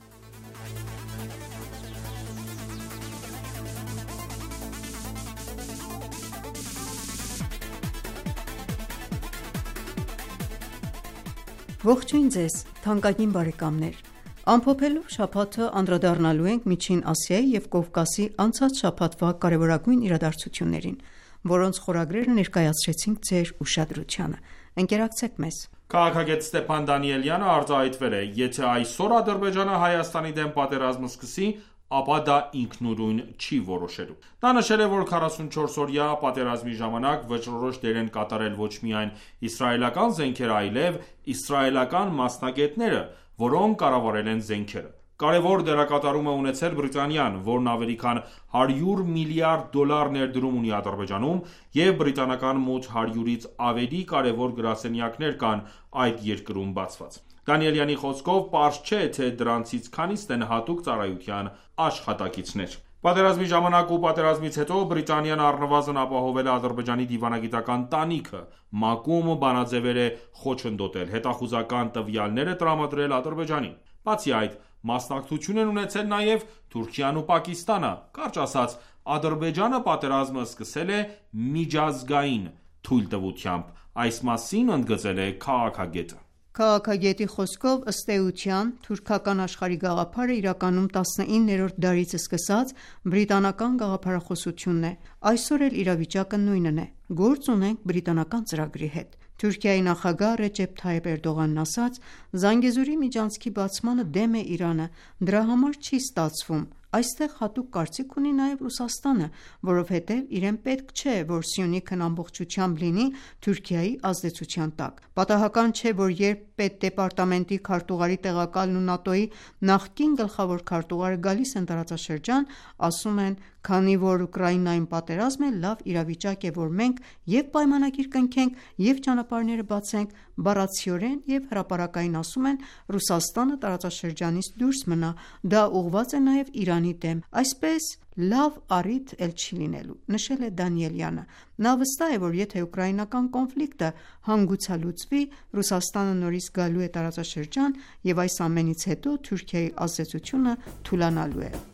Ողջույն ձեզ, թանկագին բարեկամներ։ Ամփոփելով շաբաթը անդրադառնալու ենք Միջին Ասիայի և Կովկասի անցած շաբաթվա կարևորագույն իրադարձություններին, որոնց խորագրերը ներկայացրեցինք ձեր ուշադրությանը։ Ընկերակցեք մեզ։ Քաղաքագետ Ստեփան Դանիելյանը արտահայտվել է. «Եթե այսօր Ադրբեջանը Հայաստանի դեմ պատերազմ սկսի, ապա դա ինքնուրույն չի որոշելու»։ Նա նշել է, որ 44-օրյա պատերազմի ժամանակ վճռորոշ դեր են կատարել ոչ միայն իսրայելական զենքերը, այլև իսրայելական մասնագետները, որոնք կառավարել են զենքերը։ Կարևոր դերակատարում է ունեցել Բրիտանիան, որն ավելի քան $100 միլիարդ ներդրում ունի Ադրբեջանում, և բրիտանական մոտ 100-ից ավելի կարևոր գրասենյակներ կան այդ երկրում բացված։ Դանիելյանի խոսքով պարզ չէ, թե դրանցից քանիսն են հատուկ ծառայության աշխատակիցներ։ Պատերազմի ժամանակ ու պատերազմից հետո Բրիտանիան առնվազն ապահովել է Ադրբեջանի դիվանագիտական տանիքը, ՄԱԿ-ում բանաձևեր է խոչընդոտել, հետախուզական տվյալներ է տրամադրել Ադրբեջանին։ Բացի այդ, մասնակցություն են ունեցել նաև Թուրքիան ու Պակիստանը։ Կարճ ասած, Ադրբեջանը պատերազմը սկսել է միջազգային թույլտվությամբ։ Այս մասին ընդգծել է քաղաքագետը։ Քաղաքագետի խոսքով, ըստ էության, թուրքական աշխարհի գաղափարը իրականում 19-րդ դարից սկսած բրիտանական գաղափարախոսությունն է։ Այսօր էլ իրավիճակը նույնն է։ Գործ ունենք բրիտանական ծրագրի հետ։ Թուրքիայի նախագահ Ռեջեփ Թայիփ Էրդողանն ասաց. «Զանգեզուրի միջանցքի բացմանը դեմ է Իրանը, դրա համար չի ստացվում»։ Այստեղ հատուկ կարծիք ունի նաև Ռուսաստանը, որովհետև իրեն պետք չէ, որ Սյունիքն ամբողջությամբ լինի Թուրքիայի ազդեցության տակ։ Պատահական չէ, որ երբ պետդեպարտամենտի քարտուղարի տեղակալն ու ՆԱՏՕ-ի նախկին գլխավոր քարտուղարը գալիս են տարածաշրջան, ասում են, քանի որ Ուկրաինայում պատերազմ է, լավ իրավիճակ է, որ մենք և պայմանագիր կնքենք, և ճանապարհները բացենք, բառացիորեն և հրապարակային ասում են Ռուսաստանը տարածաշրջանից դուրս մնա, դա ուղղված է նաև Իրանի դեմ, այսպես լավ առիթ էլ չի լինելու, նշել է Դանիելյանը։ Նա վստահ է, որ եթե ուկրաինական կոնֆլիկտը հանգուցալուծվի, Ռուսաստանը նորից գալու է տարածաշրջան և այս ամենից հետո Թուրքիայի ազդեցությունը թուլանալու է։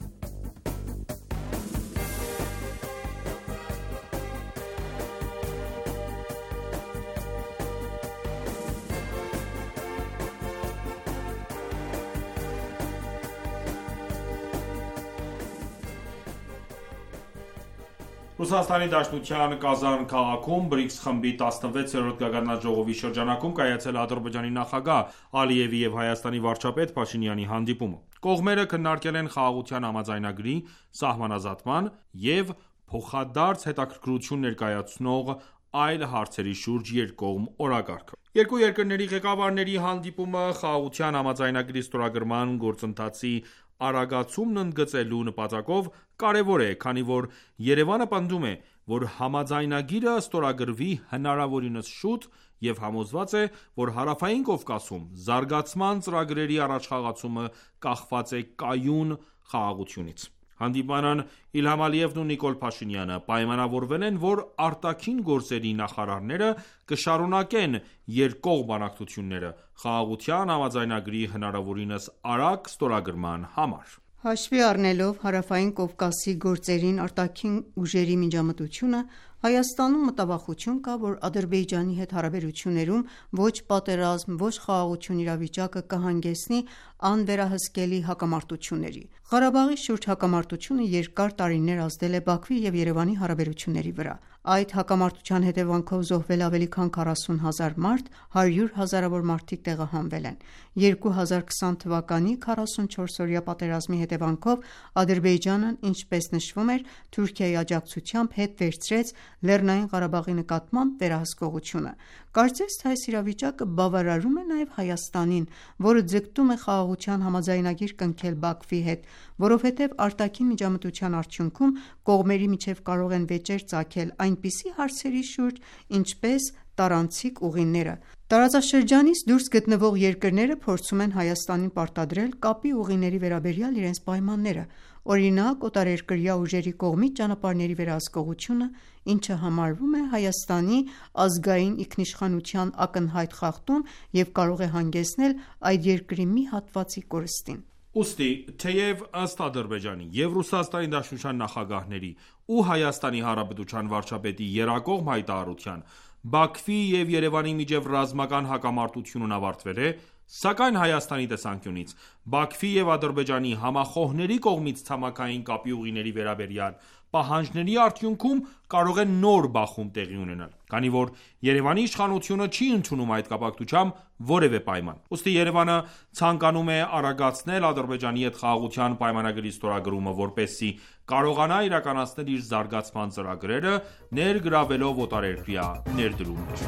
Ռուսաստանի Դաշնության Կազան քաղաքում BRICS խմբի 16-րդ գագաթնաժողովի շրջանակում կայացել Ադրբեջանի նախագահ Ալիևի և Հայաստանի վարչապետ Փաշինյանի հանդիպումը։ Կողմերը քննարկել են խաղաղության համաձայնագրի, սահմանազատման և փոխադարձ հետաքրքրություն ներկայացնող այլ հարցերի շուրջ երկկողմ օրակարգը։ Երկու երկրների ղեկավարների հանդիպումը խաղաղության համաձայնագրի ստորագրման գործընթացի արագացումն ընդգծելու նպատակով կարևոր է, քանի որ Երևանը պնդում է, որ համաձայնագիրը ստորագրվի հնարավորինս շուտ և համոզված է, որ Հարավային Կովկասում զարգացման ծրագրերի առաջխաղացումը կախված է կայուն խաղաղությունից։ Հանդիպմանն Իլհամ Ալիևն ու Նիկոլ Փաշինյանը պայմանավորվել են, որ արտաքին գործերի նախարարները կշարունակեն երկկողմ բանակցությունները խաղաղության համաձայնագրի հնարավորինս արագ ստորագրման համար։ Հաշվի առնելով Հարավային Կովկասի գործերին արտաքին ուժերի միջամտությունը, Հայաստանում մտավախություն կա, որ Ադրբեջանի հետ հարաբերություններում ոչ պատերազմ, ոչ խաղաղություն իրավիճակը կհանգեցնի անվերահսկելի հակամարտությունների։ Ղարաբաղի շուրջ հակամարտությունը երկար տարիներ ազդել է Բաքվի և Երևանի հարաբերությունների վրա։ Այդ հակամարտության հետևանքով զոհվել ավելի քան 40,000 մարդ, 100 հազարավոր մարդիկ տեղահանվել են։ 2020 թվականի 44-օրյա պատերազմի հետևանքով Ադրբեջանն, ինչպես նշվում էր, Թուրքիայի աջակցությամբ հետ վերցրեց Լեռնային Ղարաբաղի նկատմամբ վերահսկողությունը։ Կարծես թե այս իրավիճակը բավարարում է նաև Հայաստանին, որը ձգտում է խաղաղության համաձայնագիր կնքել Բաքվի հետ, որովհետև արտաքին միջամտության արդյունքում կողմերի միջև կարող են վեճեր ծագել այնպիսի հարցերի շուրջ, ինչպես տարանցիկ ուղիները։ Տարածաշրջանից դուրս գտնվող երկրները փորձում են Հայաստանին պարտադրել կապի ուղիների վերաբերյալ իրենց պայմանները, օրինակ օտարերկրյա ուժերի կողմից ճանապարհների վերահսկողությունը, ինչը համարվում է Հայաստանի ազգային ինքնիշխանության ակնհայտ խախտում և կարող է հանգեցնել այդ երկրի մի հատվածի կորստին։ Ուստի, թեև ըստ Ադրբեջանի և Ռուսաստանի Դաշնության նախագահների ու Հայաստանի Հանրապետության վարչապետի եռակողմ հայտարարության Բաքվի և Երևանի միջև ռազմական հակամարտությունն ավարտվել է, սակայն Հայաստանի տեսանկյունից Բաքվի և Ադրբեջանի համախոհների կողմից ցամաքային կապի ուղիների վերաբերյալ պահանջների արդյունքում կարող է նոր բախում տեղի ունենալ, քանի որ Երևանի իշխանությունը չի ընդունում այդ կապակցությամբ որևէ պայման։ Ուստի Երևանը ցանկանում է արագացնել Ադրբեջանի հետ խաղաղության պայմանագրի ստորագրումը, որպեսզի կարողանա իրականացնել իր զարգացման ծրագրերը, ներգրավելով օտարերկրյա ներդրումներ։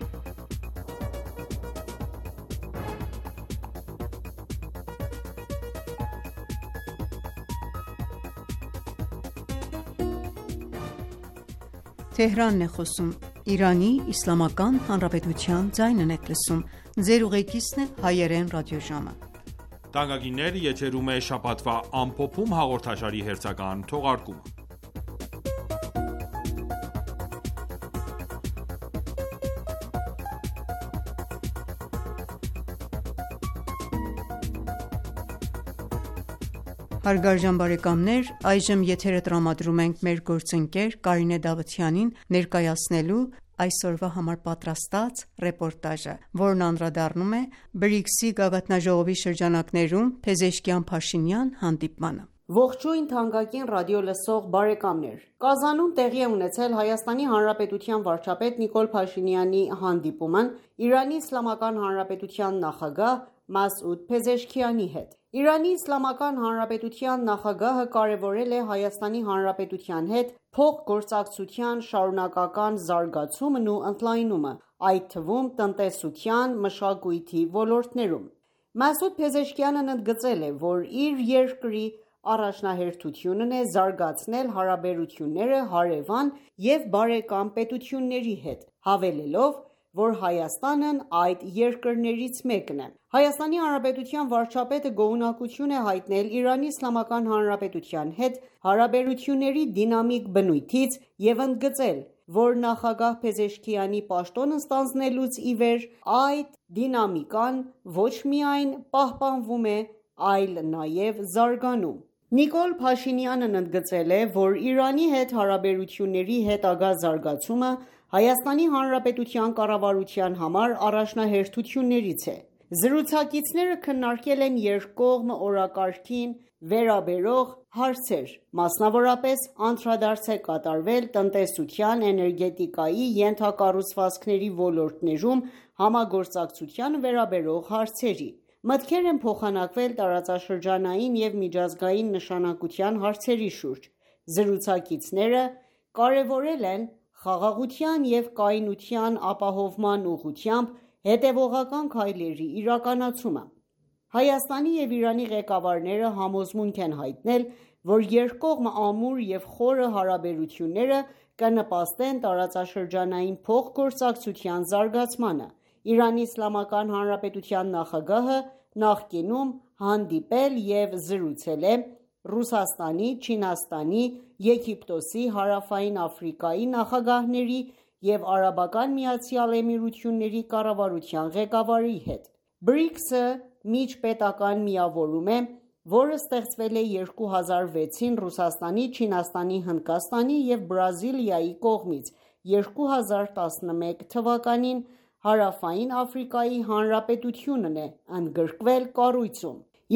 Հարգարժան բարեկամներ, այժմ եթերը տրամադրում ենք մեր գործընկեր Կարինե Դավթյանին ներկայացնելու այսօրվա համար պատրաստած ռեպորտաժը, որն անդրադառնում է BRICS-ի գագաթնաժողովի շրջանակներում Փեզեշքյան-Փաշինյան հանդիպմանը։ Ողջույն թանկագին ռադիո լսող բարեկամներ։ Կազանում տեղի է ունեցել Հայաստանի Հանրապետության վարչապետ Նիկոլ Փաշինյանի հանդիպումն Իրանի Իսլամական Հանրապետության նախագահ Մասուդ Փեզեշքյանի հետ։ Իրանի Իսլամական Հանրապետության նախագահը կարևորել է Հայաստանի Հանրապետության հետ փոխգործակցության շարունակական զարգացումն ու ընդլայնումը, այդ թվում տնտեսության, մշակույթի ոլորտներում։ Մասուդ Փեզեշքյանն ընդգծել է, որ իր երկրի առաջնահերթությունն է զարգացնել հարաբերությունները հարևան և բարեկամ պետությունների հետ, հավելելով, որ Հայաստանն այդ երկրներից մեկն է։ Հայաստանի Հանրապետության վարչապետը գոհունակություն է հայտնել Իրանի Իսլամական Հանրապետության հետ հարաբերությունների դինամիկ բնույթից և ընդգծել, որ նախագահ Փեզեշքյանի պաշտոնը ստանձնելուց ի վեր այդ դինամիկան ոչ միայն պահպանվում է, այլ նաև զարգանում։ Նիկոլ Փաշինյանն ընդգծել է, որ Իրանի հետ հարաբերությունների հետագա զարգացումը Հայաստանի Հանրապետության կառավարության համար առաջնահերթություններից է։ Զրուցակիցները քննարկել են երկկողմ օրակարգին վերաբերող հարցեր, մասնավորապես անդրադարձ է կատարվել տնտեսության, էներգետիկայի, ենթակառուցվածքների ոլորտներում համագործակցությանը վերաբերող հարցերի։ Մտքեր են փոխանակվել տարածաշրջանային և միջազգային նշանակության հարցերի շուրջ։ Զրուցակիցները կարևորել են խաղաղության և կայունության ապահովման ուղղությամբ հետևողական քայլերի իրականացումը։ Հայաստանի և Իրանի ղեկավարները համոզմունք են հայտնել, որ երկկողմ ամուր և խորը հարաբերությունները կնպաստեն տարածաշրջանային փոխգործակցության զարգացմանը։ Իրանի Իսլամական Հանրապետության նախագահը նախկինում հանդիպել և զրուցել է Ռուսաստանի, Չինաստանի, Եգիպտոսի, Հարավային Աֆրիկայի նախագահների և Արաբական Միացյալ Էմիրությունների կառավարության ղեկավարի հետ։ BRICS-ը միջպետական միավորում է, որը ստեղծվել է 2006-ին Ռուսաստանի, Չինաստանի, Հնդկաստանի և Բրազիլիայի կողմից, 2011 թվականին Հարավային Աֆրիկայի Հանրապետությունն է ընդգրկվել կառույցում։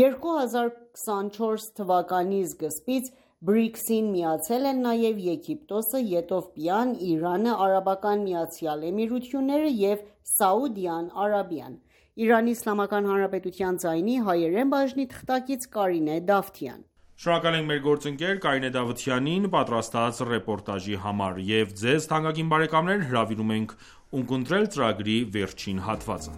2024 թվականի սկզբից BRICS-ին միացել են նաև Եգիպտոսը, Եթովպիան, Իրանը, Արաբական Միացյալ Էմիրությունները և Սաուդյան Արաբիան։ Իրանի Իսլամական Հանրապետության ձայնի հայերեն բաժնի թղթակից Կարինե Դավթյան։ Շնորհակալ ենք մեր գործընկեր Կարինե Դավթյանին պատրաստած ռեպորտաժի համար և ձեզ թանկագին բարեկամներ հրավիրում ենք ունկնդրել ծրագրի վերջին հատվածը։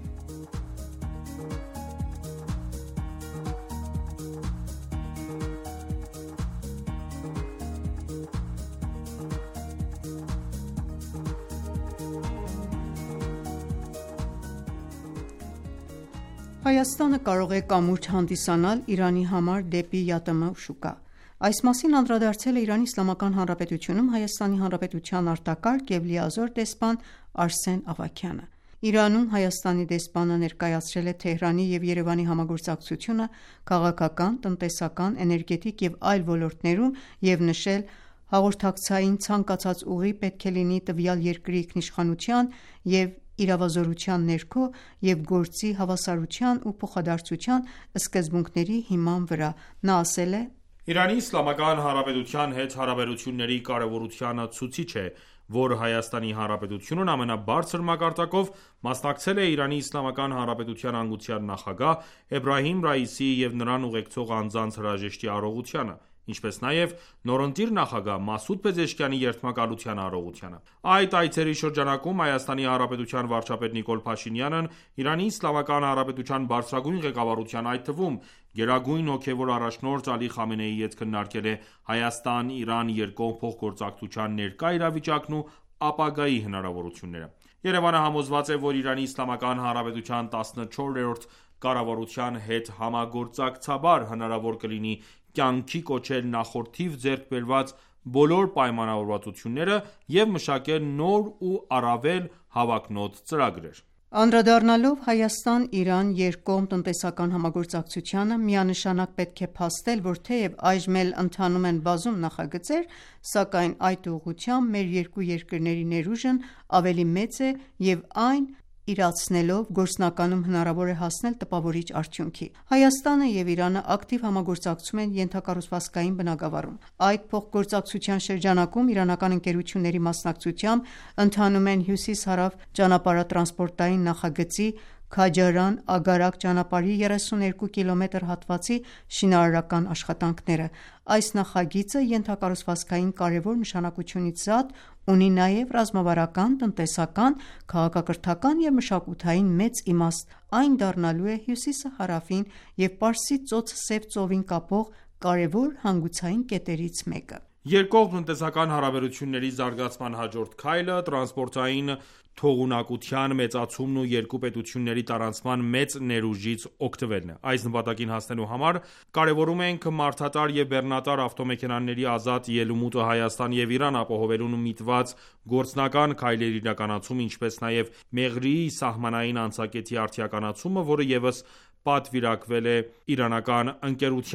Հայաստանը կարող է կամուրջ հանդիսանալ Իրանի համար դեպի ԵԱՏՄ շուկա։ Այս մասին անդրադարձել է Իրանի Իսլամական Հանրապետությունում Հայաստանի Հանրապետության արտակարգ և լիազոր դեսպան Արսեն Ավագյանը։ Իրանում Հայաստանի դեսպանը ներկայացրել է Թեհրանի և Երևանի համագործակցությունը քաղաքական, տնտեսական, էներգետիկ և այլ ոլորտներում և նշել հաղորդակցային ցանկացած ուղի պետք է լինի տվյալ երկրի ինքնիշխանության և իրավազորության ներքո և գործի հավասարության ու փոխադարձության սկզբունքների հիման վրա։ Նա ասել է. Իրանի Իսլամական Հանրապետության հետ հարաբերությունների կարևորությանը ցուցիչ է, որ Հայաստանի Հանրապետությունն ամենաբարձր մակարդակով մասնակցել է Իրանի Իսլամական Հանրապետության անգության նախագահ Էբրահիմ Ռայիսիի և նրան ուղեկցող անձանց հրաժեշտի արարողությանը, ինչպես նաև նորընտիր նախագահ Մասուդ Փեզեշքիանի երդմակալության արարողությանը։ Այդ այցերի շրջանակում Հայաստանի Հանրապետության վարչապետ Նիկոլ Փաշինյանն Իրանի Իսլամական Հանրապետության բարձրագույն ղեկավարության, այդ թվում գերագույն հոգևոր առաջնորդ Ալի Խամենեիի հետ քննարկել է Հայաստան-Իրան երկկողմ փոխգործակցության ներկա իրավիճակն ու ապագայի հնարավորությունները։ Երևանը համոզված է, որ Իրանի Իսլամական Հանրապետության 14-րդ կառավարության հետ համագործակցաբար հնարավոր կլինի կյանքի կոչել նախորդիվ ձեռք բերված բոլոր պայմանավորվածությունները և մշակել նոր ու առավել հավակնոտ ծրագրեր։ Անդրադառնալով Հայաստան-Իրան երկկողմ տնտեսական համագործակցությանը, միանշանակ պետք է փաստել, որ թեև այժմ էլ ընթանում են բազում նախագծեր, սակայն այդ ուղղությամբ մեր երկու երկրների ներուժն ավելի մեծ է և այն իրացնելով գործնականում հնարավոր է հասնել տպավորիչ արդյունքի։ Հայաստանը և Իրանը ակտիվ համագործակցում են ենթակառուցվածքային բնագավառում։ Այդ փոխգործակցության շրջանակում իրանական ընկերությունների մասնակցությամբ ընթանում են հյուսիս-հարավ ճանապարհատրանսպորտային նախագծի Քաջարան-Ագարակ ճանապարհի 32 կիլոմետր հատվածի շինարարական աշխատանքները։ Այս նախագիծը ենթակառուցվածքային կարևոր նշանակությունից զատ ունի նաև ռազմավարական, տնտեսական, քաղաքակրթական և մշակութային մեծ իմաստ։ Այն դառնալու է հյուսիսը հարավին և Պարսից ծոցը Սև ծովին կապող կարևոր հանգուցային կետերից մեկը։ Երկկողմ տնտեսական հարաբերությունների զարգացման հաջորդ քայլը տրանսպորտային թողունակության մեծացումն ու երկու պետությունների տարանցման մեծ ներուժից օգտվելն է։ Այս նպատակին հասնելու համար կարևորում ենք մարդատար և բեռնատար ավտոմեքենաների ազատ ելումուտը Հայաստան և Իրան ապահովելուն միտված գործնական քայլերի իրականացումը, ինչպես նաև Մեղրիի սահմանային անցակետի արդիականացումը, որը ևս պատվիրակվել է իրանական ընկերությանը։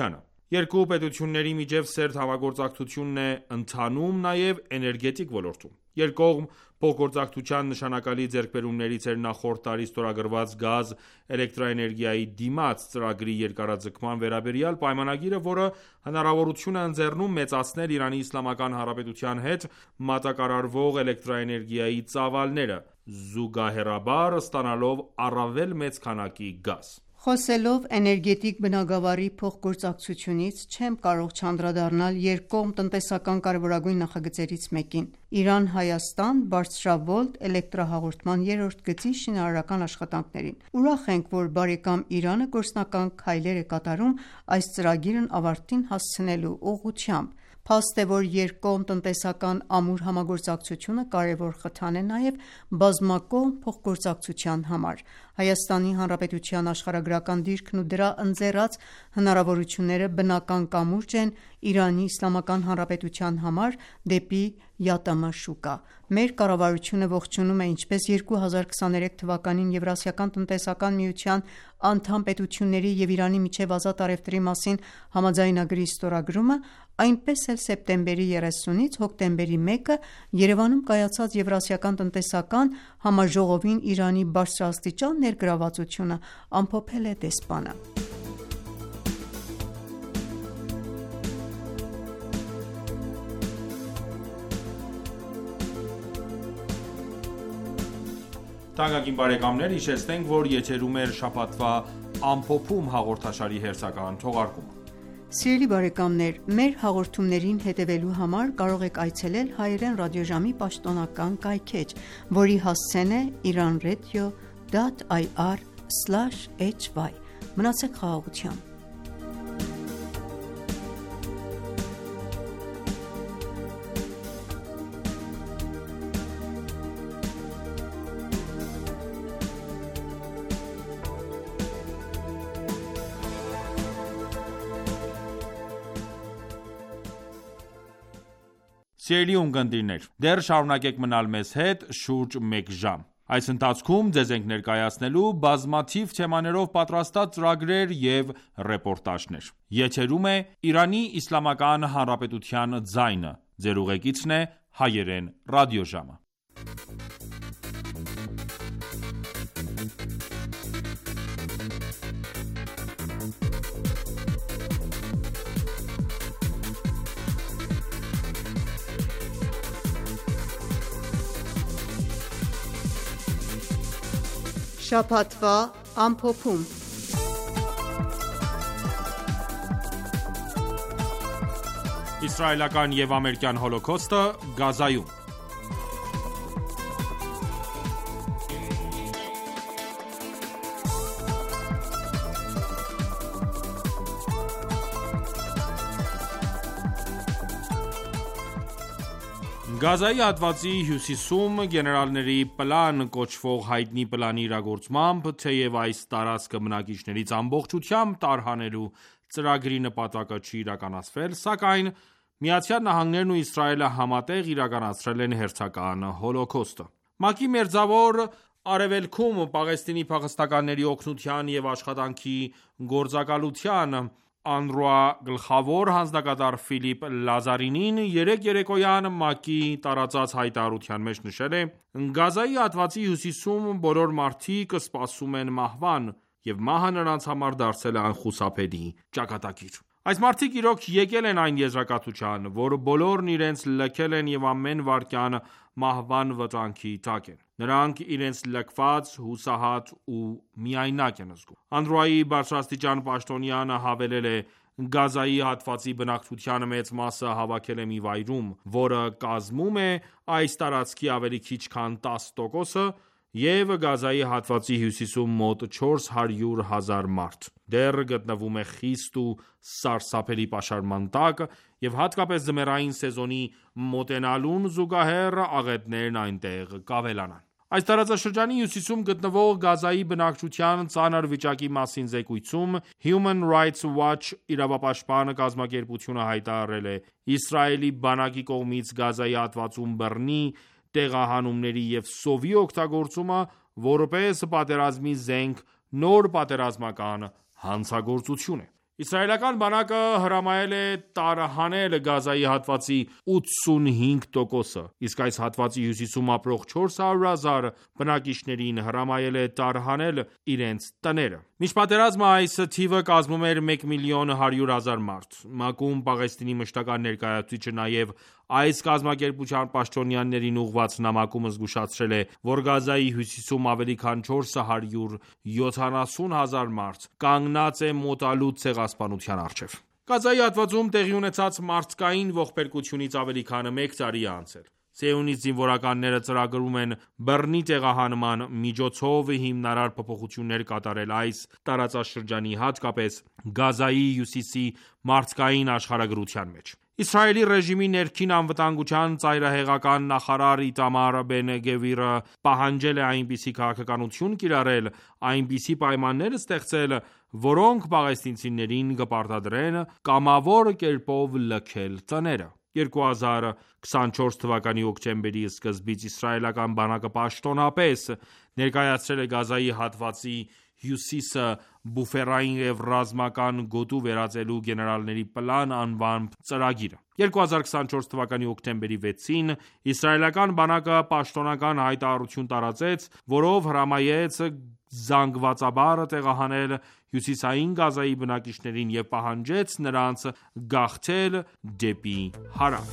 Երկու պետությունների միջև սերտ համագործակցությունն է ընթանում նաև էներգետիկ ոլորտում։ Երկկողմ փոխգործակցության նշանակալի ձեռքբերումներից էր նախորդ տարի ստորագրված գազ էլեկտրաէներգիայի դիմաց ծրագրի երկարաձգման վերաբերյալ պայմանագիրը, որը հնարավորություն է ընձեռում մեծացնել Իրանի Իսլամական Հանրապետության հետ մատակարարվող էլեկտրաէներգիայի ծավալները, զուգահեռաբար ստանալով առավել մեծ քանակի գազ։ Խոսելով էներգետիկ բնագավառի փոխգործակցությունից, չեմ կարող չանդրադառնալ երկկողմ տնտեսական կարևորագույն նախագծերից մեկին՝ Իրան-Հայաստան բարձրավոլտ էլեկտրահաղորդման երրորդ գծի շինարարական աշխատանքներին։ Ուրախ ենք, որ բարեկամ Իրանը գործնական քայլեր է կատարում այս ծրագիրն ավարտին հասցնելու ուղղությամբ։ Փաստ է, որ երկկողմ տնտեսական ամուր համագործակցությունը կարևոր խթան է նաև բազմակողմ փոխգործակցության համար։ Հայաստանի Հանրապետության աշխարհագրական դիրքն ու դրա ընձեռած հնարավորությունները բնական կամուրջ են Իրանի Իսլամական Հանրապետության համար դեպի ԵԱՏՄ շուկա։ Մեր կառավարությունը ողջունում է ինչպես 2023 թվականին Եվրասիական տնտեսական միության անդամ պետությունների և Իրանի միջև ազատ առևտրի մասին համաձայնագրի ստորագրումը, այնպես էլ սեպտեմբերի 30-ից հոկտեմբերի 1-ը Երևանում կայացած Եվրասիական տնտեսական համաժողովին Իրանի բարձրաստիճան ներգրավվածությունը, ամփոփել է դեսպանը։ Թանկագին բարեկամներ, հիշեցնենք, որ եթերում է շաբաթվա ամփոփում հաղորդաշարի հերթական թողարկումը։ Սիրելի բարեկամներ, մեր հաղորդումներին հետևելու համար կարող եք այցելել հայերեն ռադիոժամի պաշտոնական կայքէջ, որի հասցեն է iranradio.ir/hy։ Մնացեք խաղաղությամբ։ Սիրելի ունկնդիրներ, դեռ շարունակեք մնալ մեզ հետ շուրջ մեկ ժամ։ Այս ընթացքում ձեզ ենք ներկայացնելու բազմաթիվ թեմաներով պատրաստած ծրագրեր և ռեպորտաժներ։ Եթերում է Իրանի Իսլամական Հանրապետության ձայնը։ Ձեր ուղեկիցն է հայերեն ռադիոժամը։ Շաբաթվա ամփոփում։ Իսրայելական և ամերիկյան հոլոքոստը Գազայում։ Գազայի հատվածի հյուսիսում գեներալների պլան կոչվող հայտնի պլանի իրագործմամբ, թեև այս տարածքը բնակիչներից ամբողջությամբ տարհանելու ծրագրի նպատակը չի իրականացվել, սակայն ԱՄՆ-ն ու Իսրայելը համատեղ իրականացրել են հերթական հոլոքոստը։ ՄԱԿ-ի Մերձավոր Արևելքում Պաղեստինի փախստականների օգնության և աշխատանքի գործակալության UNRWA գլխավոր հանձնակատար Ֆիլիպ Լազարինին երեկ երեկոյան ՄԱԿ-ի տարածած հայտարարության մեջ նշել է. «Գազայի հատվածի հյուսիսում բոլոր մարդիկ սպասում են մահվան, և մահը նրանց համար դարձել է անխուսափելի ճակատագիր»։ Այս մարդիկ իրոք եկել են այն եզրակացության, որ բոլորն իրենց լքել են և ամեն վայրկյան մահվան վտանգի տակ են։ Նրանք իրենց լքված, հուսահատ ու միայնակ են զգում։ UNRWA-ի բարձրաստիճան պաշտոնյանը հավելել է. «Գազայի հատվածի բնակչության մեծ մասը հավաքվել է մի վայրում, որը կազմում է այս տարածքի ավելի քիչ քան 10%-ը, և Գազայի հատվածի հյուսիսում մոտ 400,000 մարդ դեռ գտնվում է խիստ ու սարսափելի պաշարման տակ, և հատկապես ձմեռային սեզոնի մոտենալուն զուգահեռ աղետներն այնտեղ կավելանան»։ Այս տարածաշրջանի հյուսիսում գտնվող Գազայի բնակչության ծանր վիճակի մասին զեկույցում Human Rights Watch իրավապաշտպան կազմակերպությունը հայտարարել է. «Իսրայելի բանակի կողմից Գազայի հատվածում բռնի, տեղահանումների և սովի օգտագործումը որպես պատերազմի զենք նոր պատերազմական հանցագործություն է»։ Իսրայելական բանակը հրամայել է տարհանել Գազայի հատվածի 85%-ը, իսկ այս հատվածի հյուսիսում ապրող 400,000 բնակիչներին հրամայել է տարհանել իրենց տները։ Մինչպատերազմը այս թիվը կազմում էր 1,100,000 մարդ։ ՄԱԿ-ում Պաղեստինի մշտական ներկայացուցիչը նաև այս կազմակերպության պաշտոնյաներին ուղղված նամակում զգուշացրել է, որ Գազայի հյուսիսում ավելի քան 470,000 մարդ կանգնած է մոտալուտ ցեղասպանության առջև։ Գազայի հատվածում տեղի ունեցած մարդկային ողբերգությունից ավելի քան 1 տարի է անցել։ Սիոնիստ զինվորականները ծրագրում են բռնի տեղահանման միջոցով հիմնարար փոփոխություններ կատարել այս տարածաշրջանի, հատկապես Գազայի հյուսիսի մարդկային աշխարհագրության մեջ։ Իսրայելի ռեժիմի ներքին անվտանգության ծայրահեղական նախարար Իտամար Բեն-Գվիրը պահանջել է այնպիսի քաղաքականություն կիրառել, այնպիսի պայմաններ ստեղծել, որոնք պաղեստինցիներին կպարտադրեն կամավոր կերպով լքել տները։ 2024 թվականի հոկտեմբերի սկզբից իսրայելական բանակը պաշտոնապես ներկայացրել է Գազայի հատվածի հյուսիսը բուֆերային և ռազմական գոտու վերածելու գեներալների պլան անվամբ ծրագիրը։ 2024 թվականի հոկտեմբերի 6-ին իսրայելական բանակը պաշտոնական հայտարարություն տարածեց, որով հրամայեց զանգվածաբար տեղահանել հյուսիսային Գազայի բնակիչներին և պահանջեց նրանց գաղթել դեպի հարավ։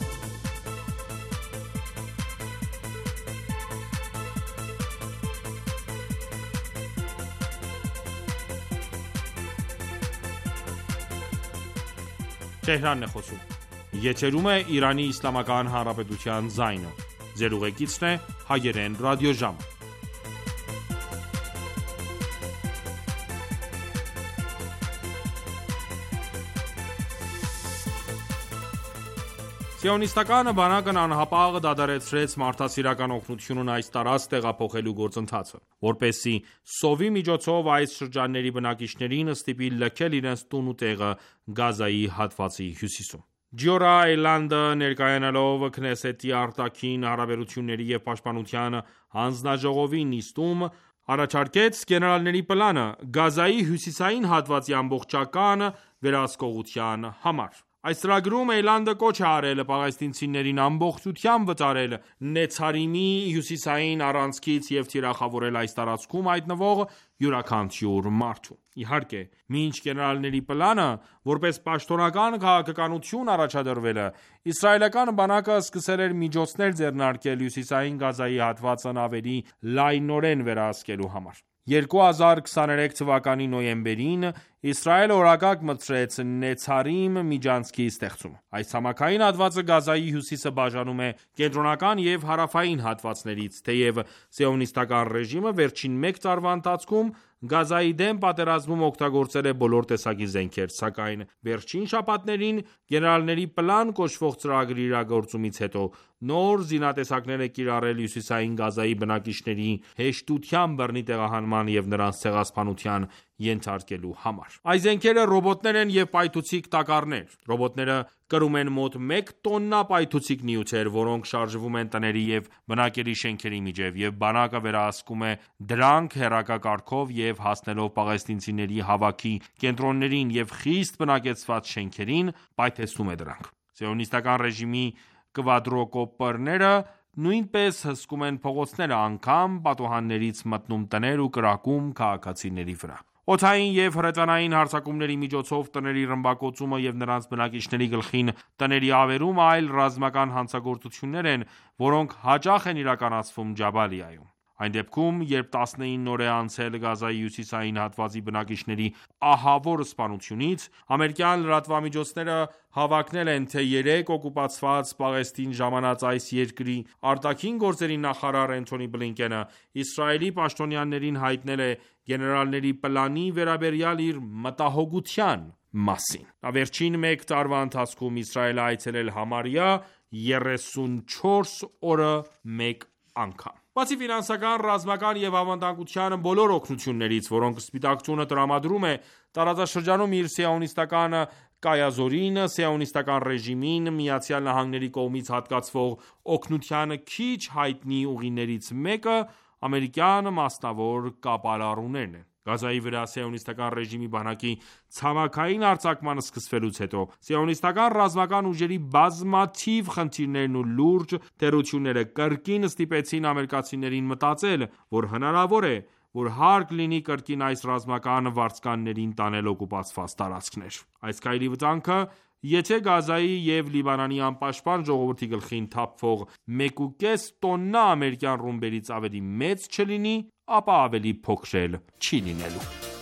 Սիոնիստական բանակն անհապաղ դադարեցրեց մարդասիրական օգնությունն այս տարածք տեղափոխելու գործընթացը, որպեսզի սովի միջոցով այս շրջանների բնակիչներին ստիպի լքել իրենց տուն ու տեղը Գազայի հատվածի հյուսիսում։ Ջիորա Էյլանդը ներկայանալով Քնեսեթի արտաքին հարաբերությունների և պաշտպանության հանձնաժողովի նիստում առաջարկեց գեներալների պլանը Գազայի հյուսիսային հատվածի ամբողջական վերահսկողության համար։ Այս ծրագրում Էյլանդը կոչ է արել պաղեստինցիներին ամբողջությամբ վտարել Նեցարիմի հյուսիսային առանցքից և թիրախավորել այս տարածքում հայտնվող յուրաքանչյուր մարդու։ Իհարկե, մինչ գեներալների պլանը որպես պաշտոնական քաղաքականություն առաջադրվելը, իսրայելական բանակը սկսել էր միջոցներ ձեռնարկել հյուսիսային Գազայի հատվածն ավելի լայնորեն վերահսկելու համար։ 2023 թվականի նոյեմբերին Իսրայելը օրակարգ մտցրեց Նեցարիմ միջանցքի ստեղծումը։ Այս ցամաքային հատվածը Գազայի հյուսիսը բաժանում է կենտրոնական և հարավային հատվածներից, թեև սիոնիստական ռեժիմը վերջին 1 տարվա ընթացքում Գազայի դեմ պատերազմում օգտագործել է բոլոր տեսակի զենքեր, սակայն վերջին շաբաթներին գեներալների պլան կոչվող ծրագրի իրագործումից հետո նոր զինատեսակներ է կիրառել հյուսիսային Գազայի բնակիչների հեշտությամբ բռնի տեղահանման և նրանց ցեղասպանության ենթարկելու համար։ Այս զենքերը ռոբոտներ են և պայթուցիկ տակառներ։ Ռոբոտները կրում են մոտ 1 տոննա պայթուցիկ նյութեր, որոնք շարժվում են տների և բնակելի շենքերի միջև, և բանակը վերահսկում է դրանք հեռակա կարգով և հասնելով պաղեստինցիների հավաքի կենտրոններին և խիստ բնակեցված շենքերին, պայթեցնում է դրանք։ Սիոնիստական ռեժիմի կվադրոկոպտերները նույնպես հսկում են փողոցները, անգամ պատուհաններից մտնում տներ ու կրակում քաղաքացիների վրա։ Օդային և հրետանային հարձակումների միջոցով տների ռմբակոծումը և նրանց բնակիչների գլխին տների ավերումը այլ ռազմական հանցագործություններ են, որոնք հաճախ են իրականացվում Ջաբալիայում։ Այն դեպքում, երբ 19 օր է անցել Գազայի հյուսիսային հատվածի բնակիչների ահավոր սպանությունից, ամերիկյան լրատվամիջոցները հավակնել են, թե 3 օկուպացված Պաղեստին ժամանած այս երկրի արտաքին գործերի նախարար Էնթոնի Բլինկենը Իսրայելի պաշտոնյաներին հայտնել է գեներալների պլանի վերաբերյալ իր մտահոգության մասին։ Նա վերջին 1 տարվա ընթացքում Իսրայել է այցելել համարյա 34 օրը 1 անգամ։ Բացի ֆինանսական, ռազմական և անվտանգության բոլոր օգնություններից, որոնք Սպիտակ տունը տրամադրում է տարածաշրջանում իր սիոնիստական կայազորին, սիոնիստական ռեժիմին ԱՄՆ-ի կողմից հատկացվող օգնության քիչ հայտնի ուղիներից մեկը ամերիկյան մասնավոր կապարառուներն են։ Գազայի վրա սիոնիստական ռեժիմի բանակի ցամաքային արձակման սկսվելուց հետո սիոնիստական ռազմական ուժերի բազմաթիվ խնդիրներն ու լուրջ թերությունները կրկին ստիպեցին ամերիկացիներին մտածել, որ հնարավոր է, որ հարկ լինի կրկին այս ռազմական վարձկաններին տանել օկուպացված տարածքներ։ Այս քայլի վտանգը, եթե Գազայի և Լիբանանի անպաշտպան ժողովրդի գլխին թափվող 1.5 տոննա ամերիկյան ռումբերից ավելի մեծ չլինի, ապա ավելի փոքր էլ չի լինելու։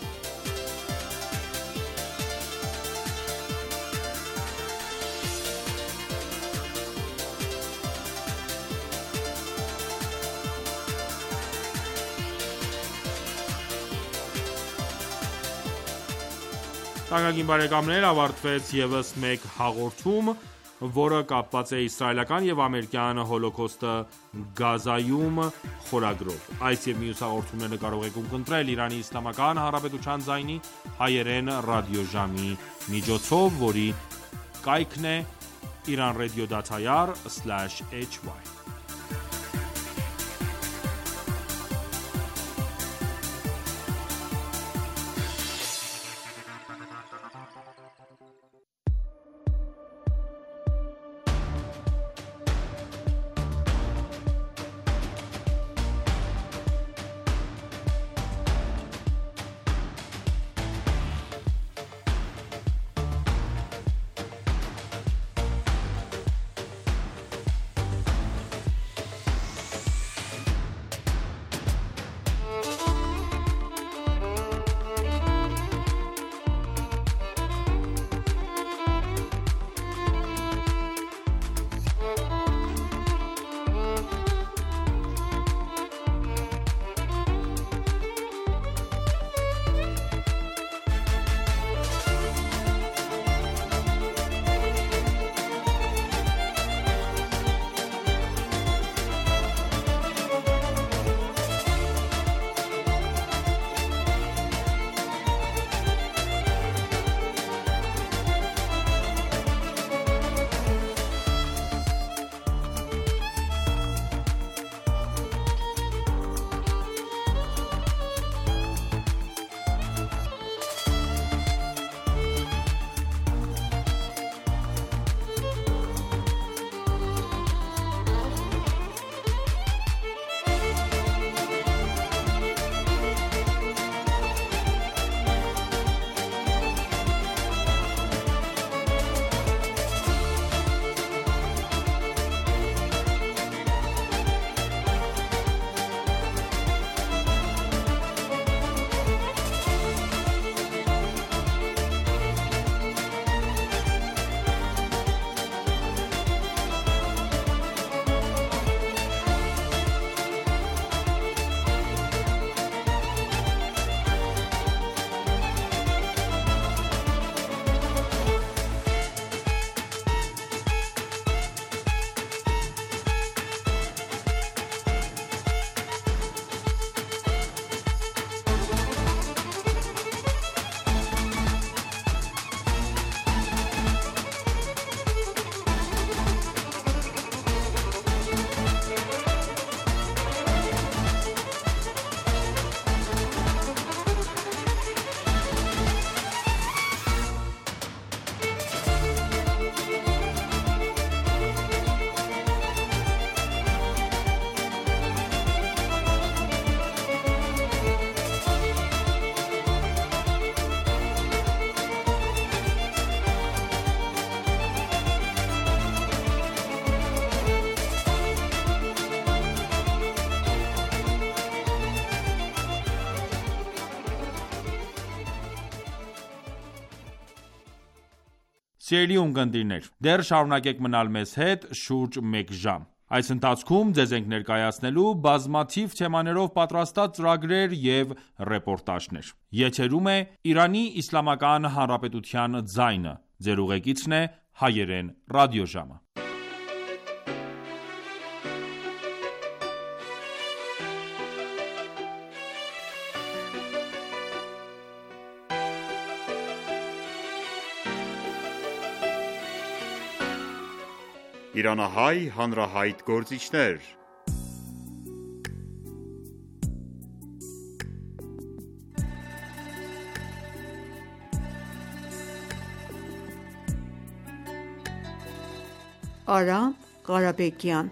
Թանկագին բարեկամներ, ավարտվեց ևս մեկ հաղորդում, որը կապված է իսրայելական և ամերիկյան հոլոքոստը Գազայում խորագրով։ Այս և մյուս հաղորդումները կարող եք ունկնդրել Իրանի Իսլամական Հանրապետության ձայնի հայերեն ռադիոժամի միջոցով, որի կայքն է iranradio.ir/hy Սիրելի ունկնդիրներ, դեռ շարունակեք մնալ մեզ հետ շուրջ մեկ ժամ։ Այս ընթացքում ձեզ ենք ներկայացնելու բազմաթիվ թեմաներով պատրաստած ծրագրեր և ռեպորտաժներ։ Եթերում է Իրանի Իսլամական Հանրապետության ձայնը, ձեր ուղեկիցն է հայերեն ռադիոժամը։ Իրանահայ հանրահայտ գործիչներ։ Արամ Ղարաբեկյան։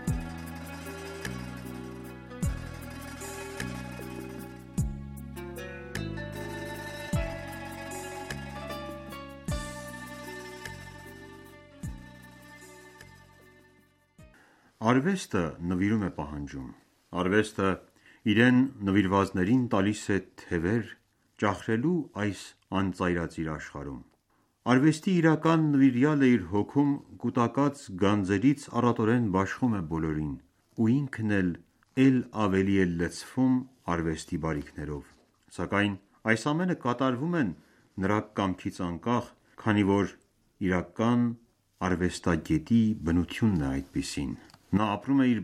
Արվեստը նվիրում է պահանջում։ Արվեստը իրեն նվիրվածներին տալիս է թևեր ճախրելու այս անծայրածիր աշխարհում։ Արվեստի իրական նվիրյալը իր հոգում կուտակած գանձերից առատորեն բաշխում է բոլորին ու ինքն էլ ավելի է լցվում արվեստի բարիքներով։ Սակայն այս ամենը կատարվում են նրա կամքից անկախ, քանի որ իրական արվեստագետի բնությունն է այդպիսին։ Նա ապրում է իր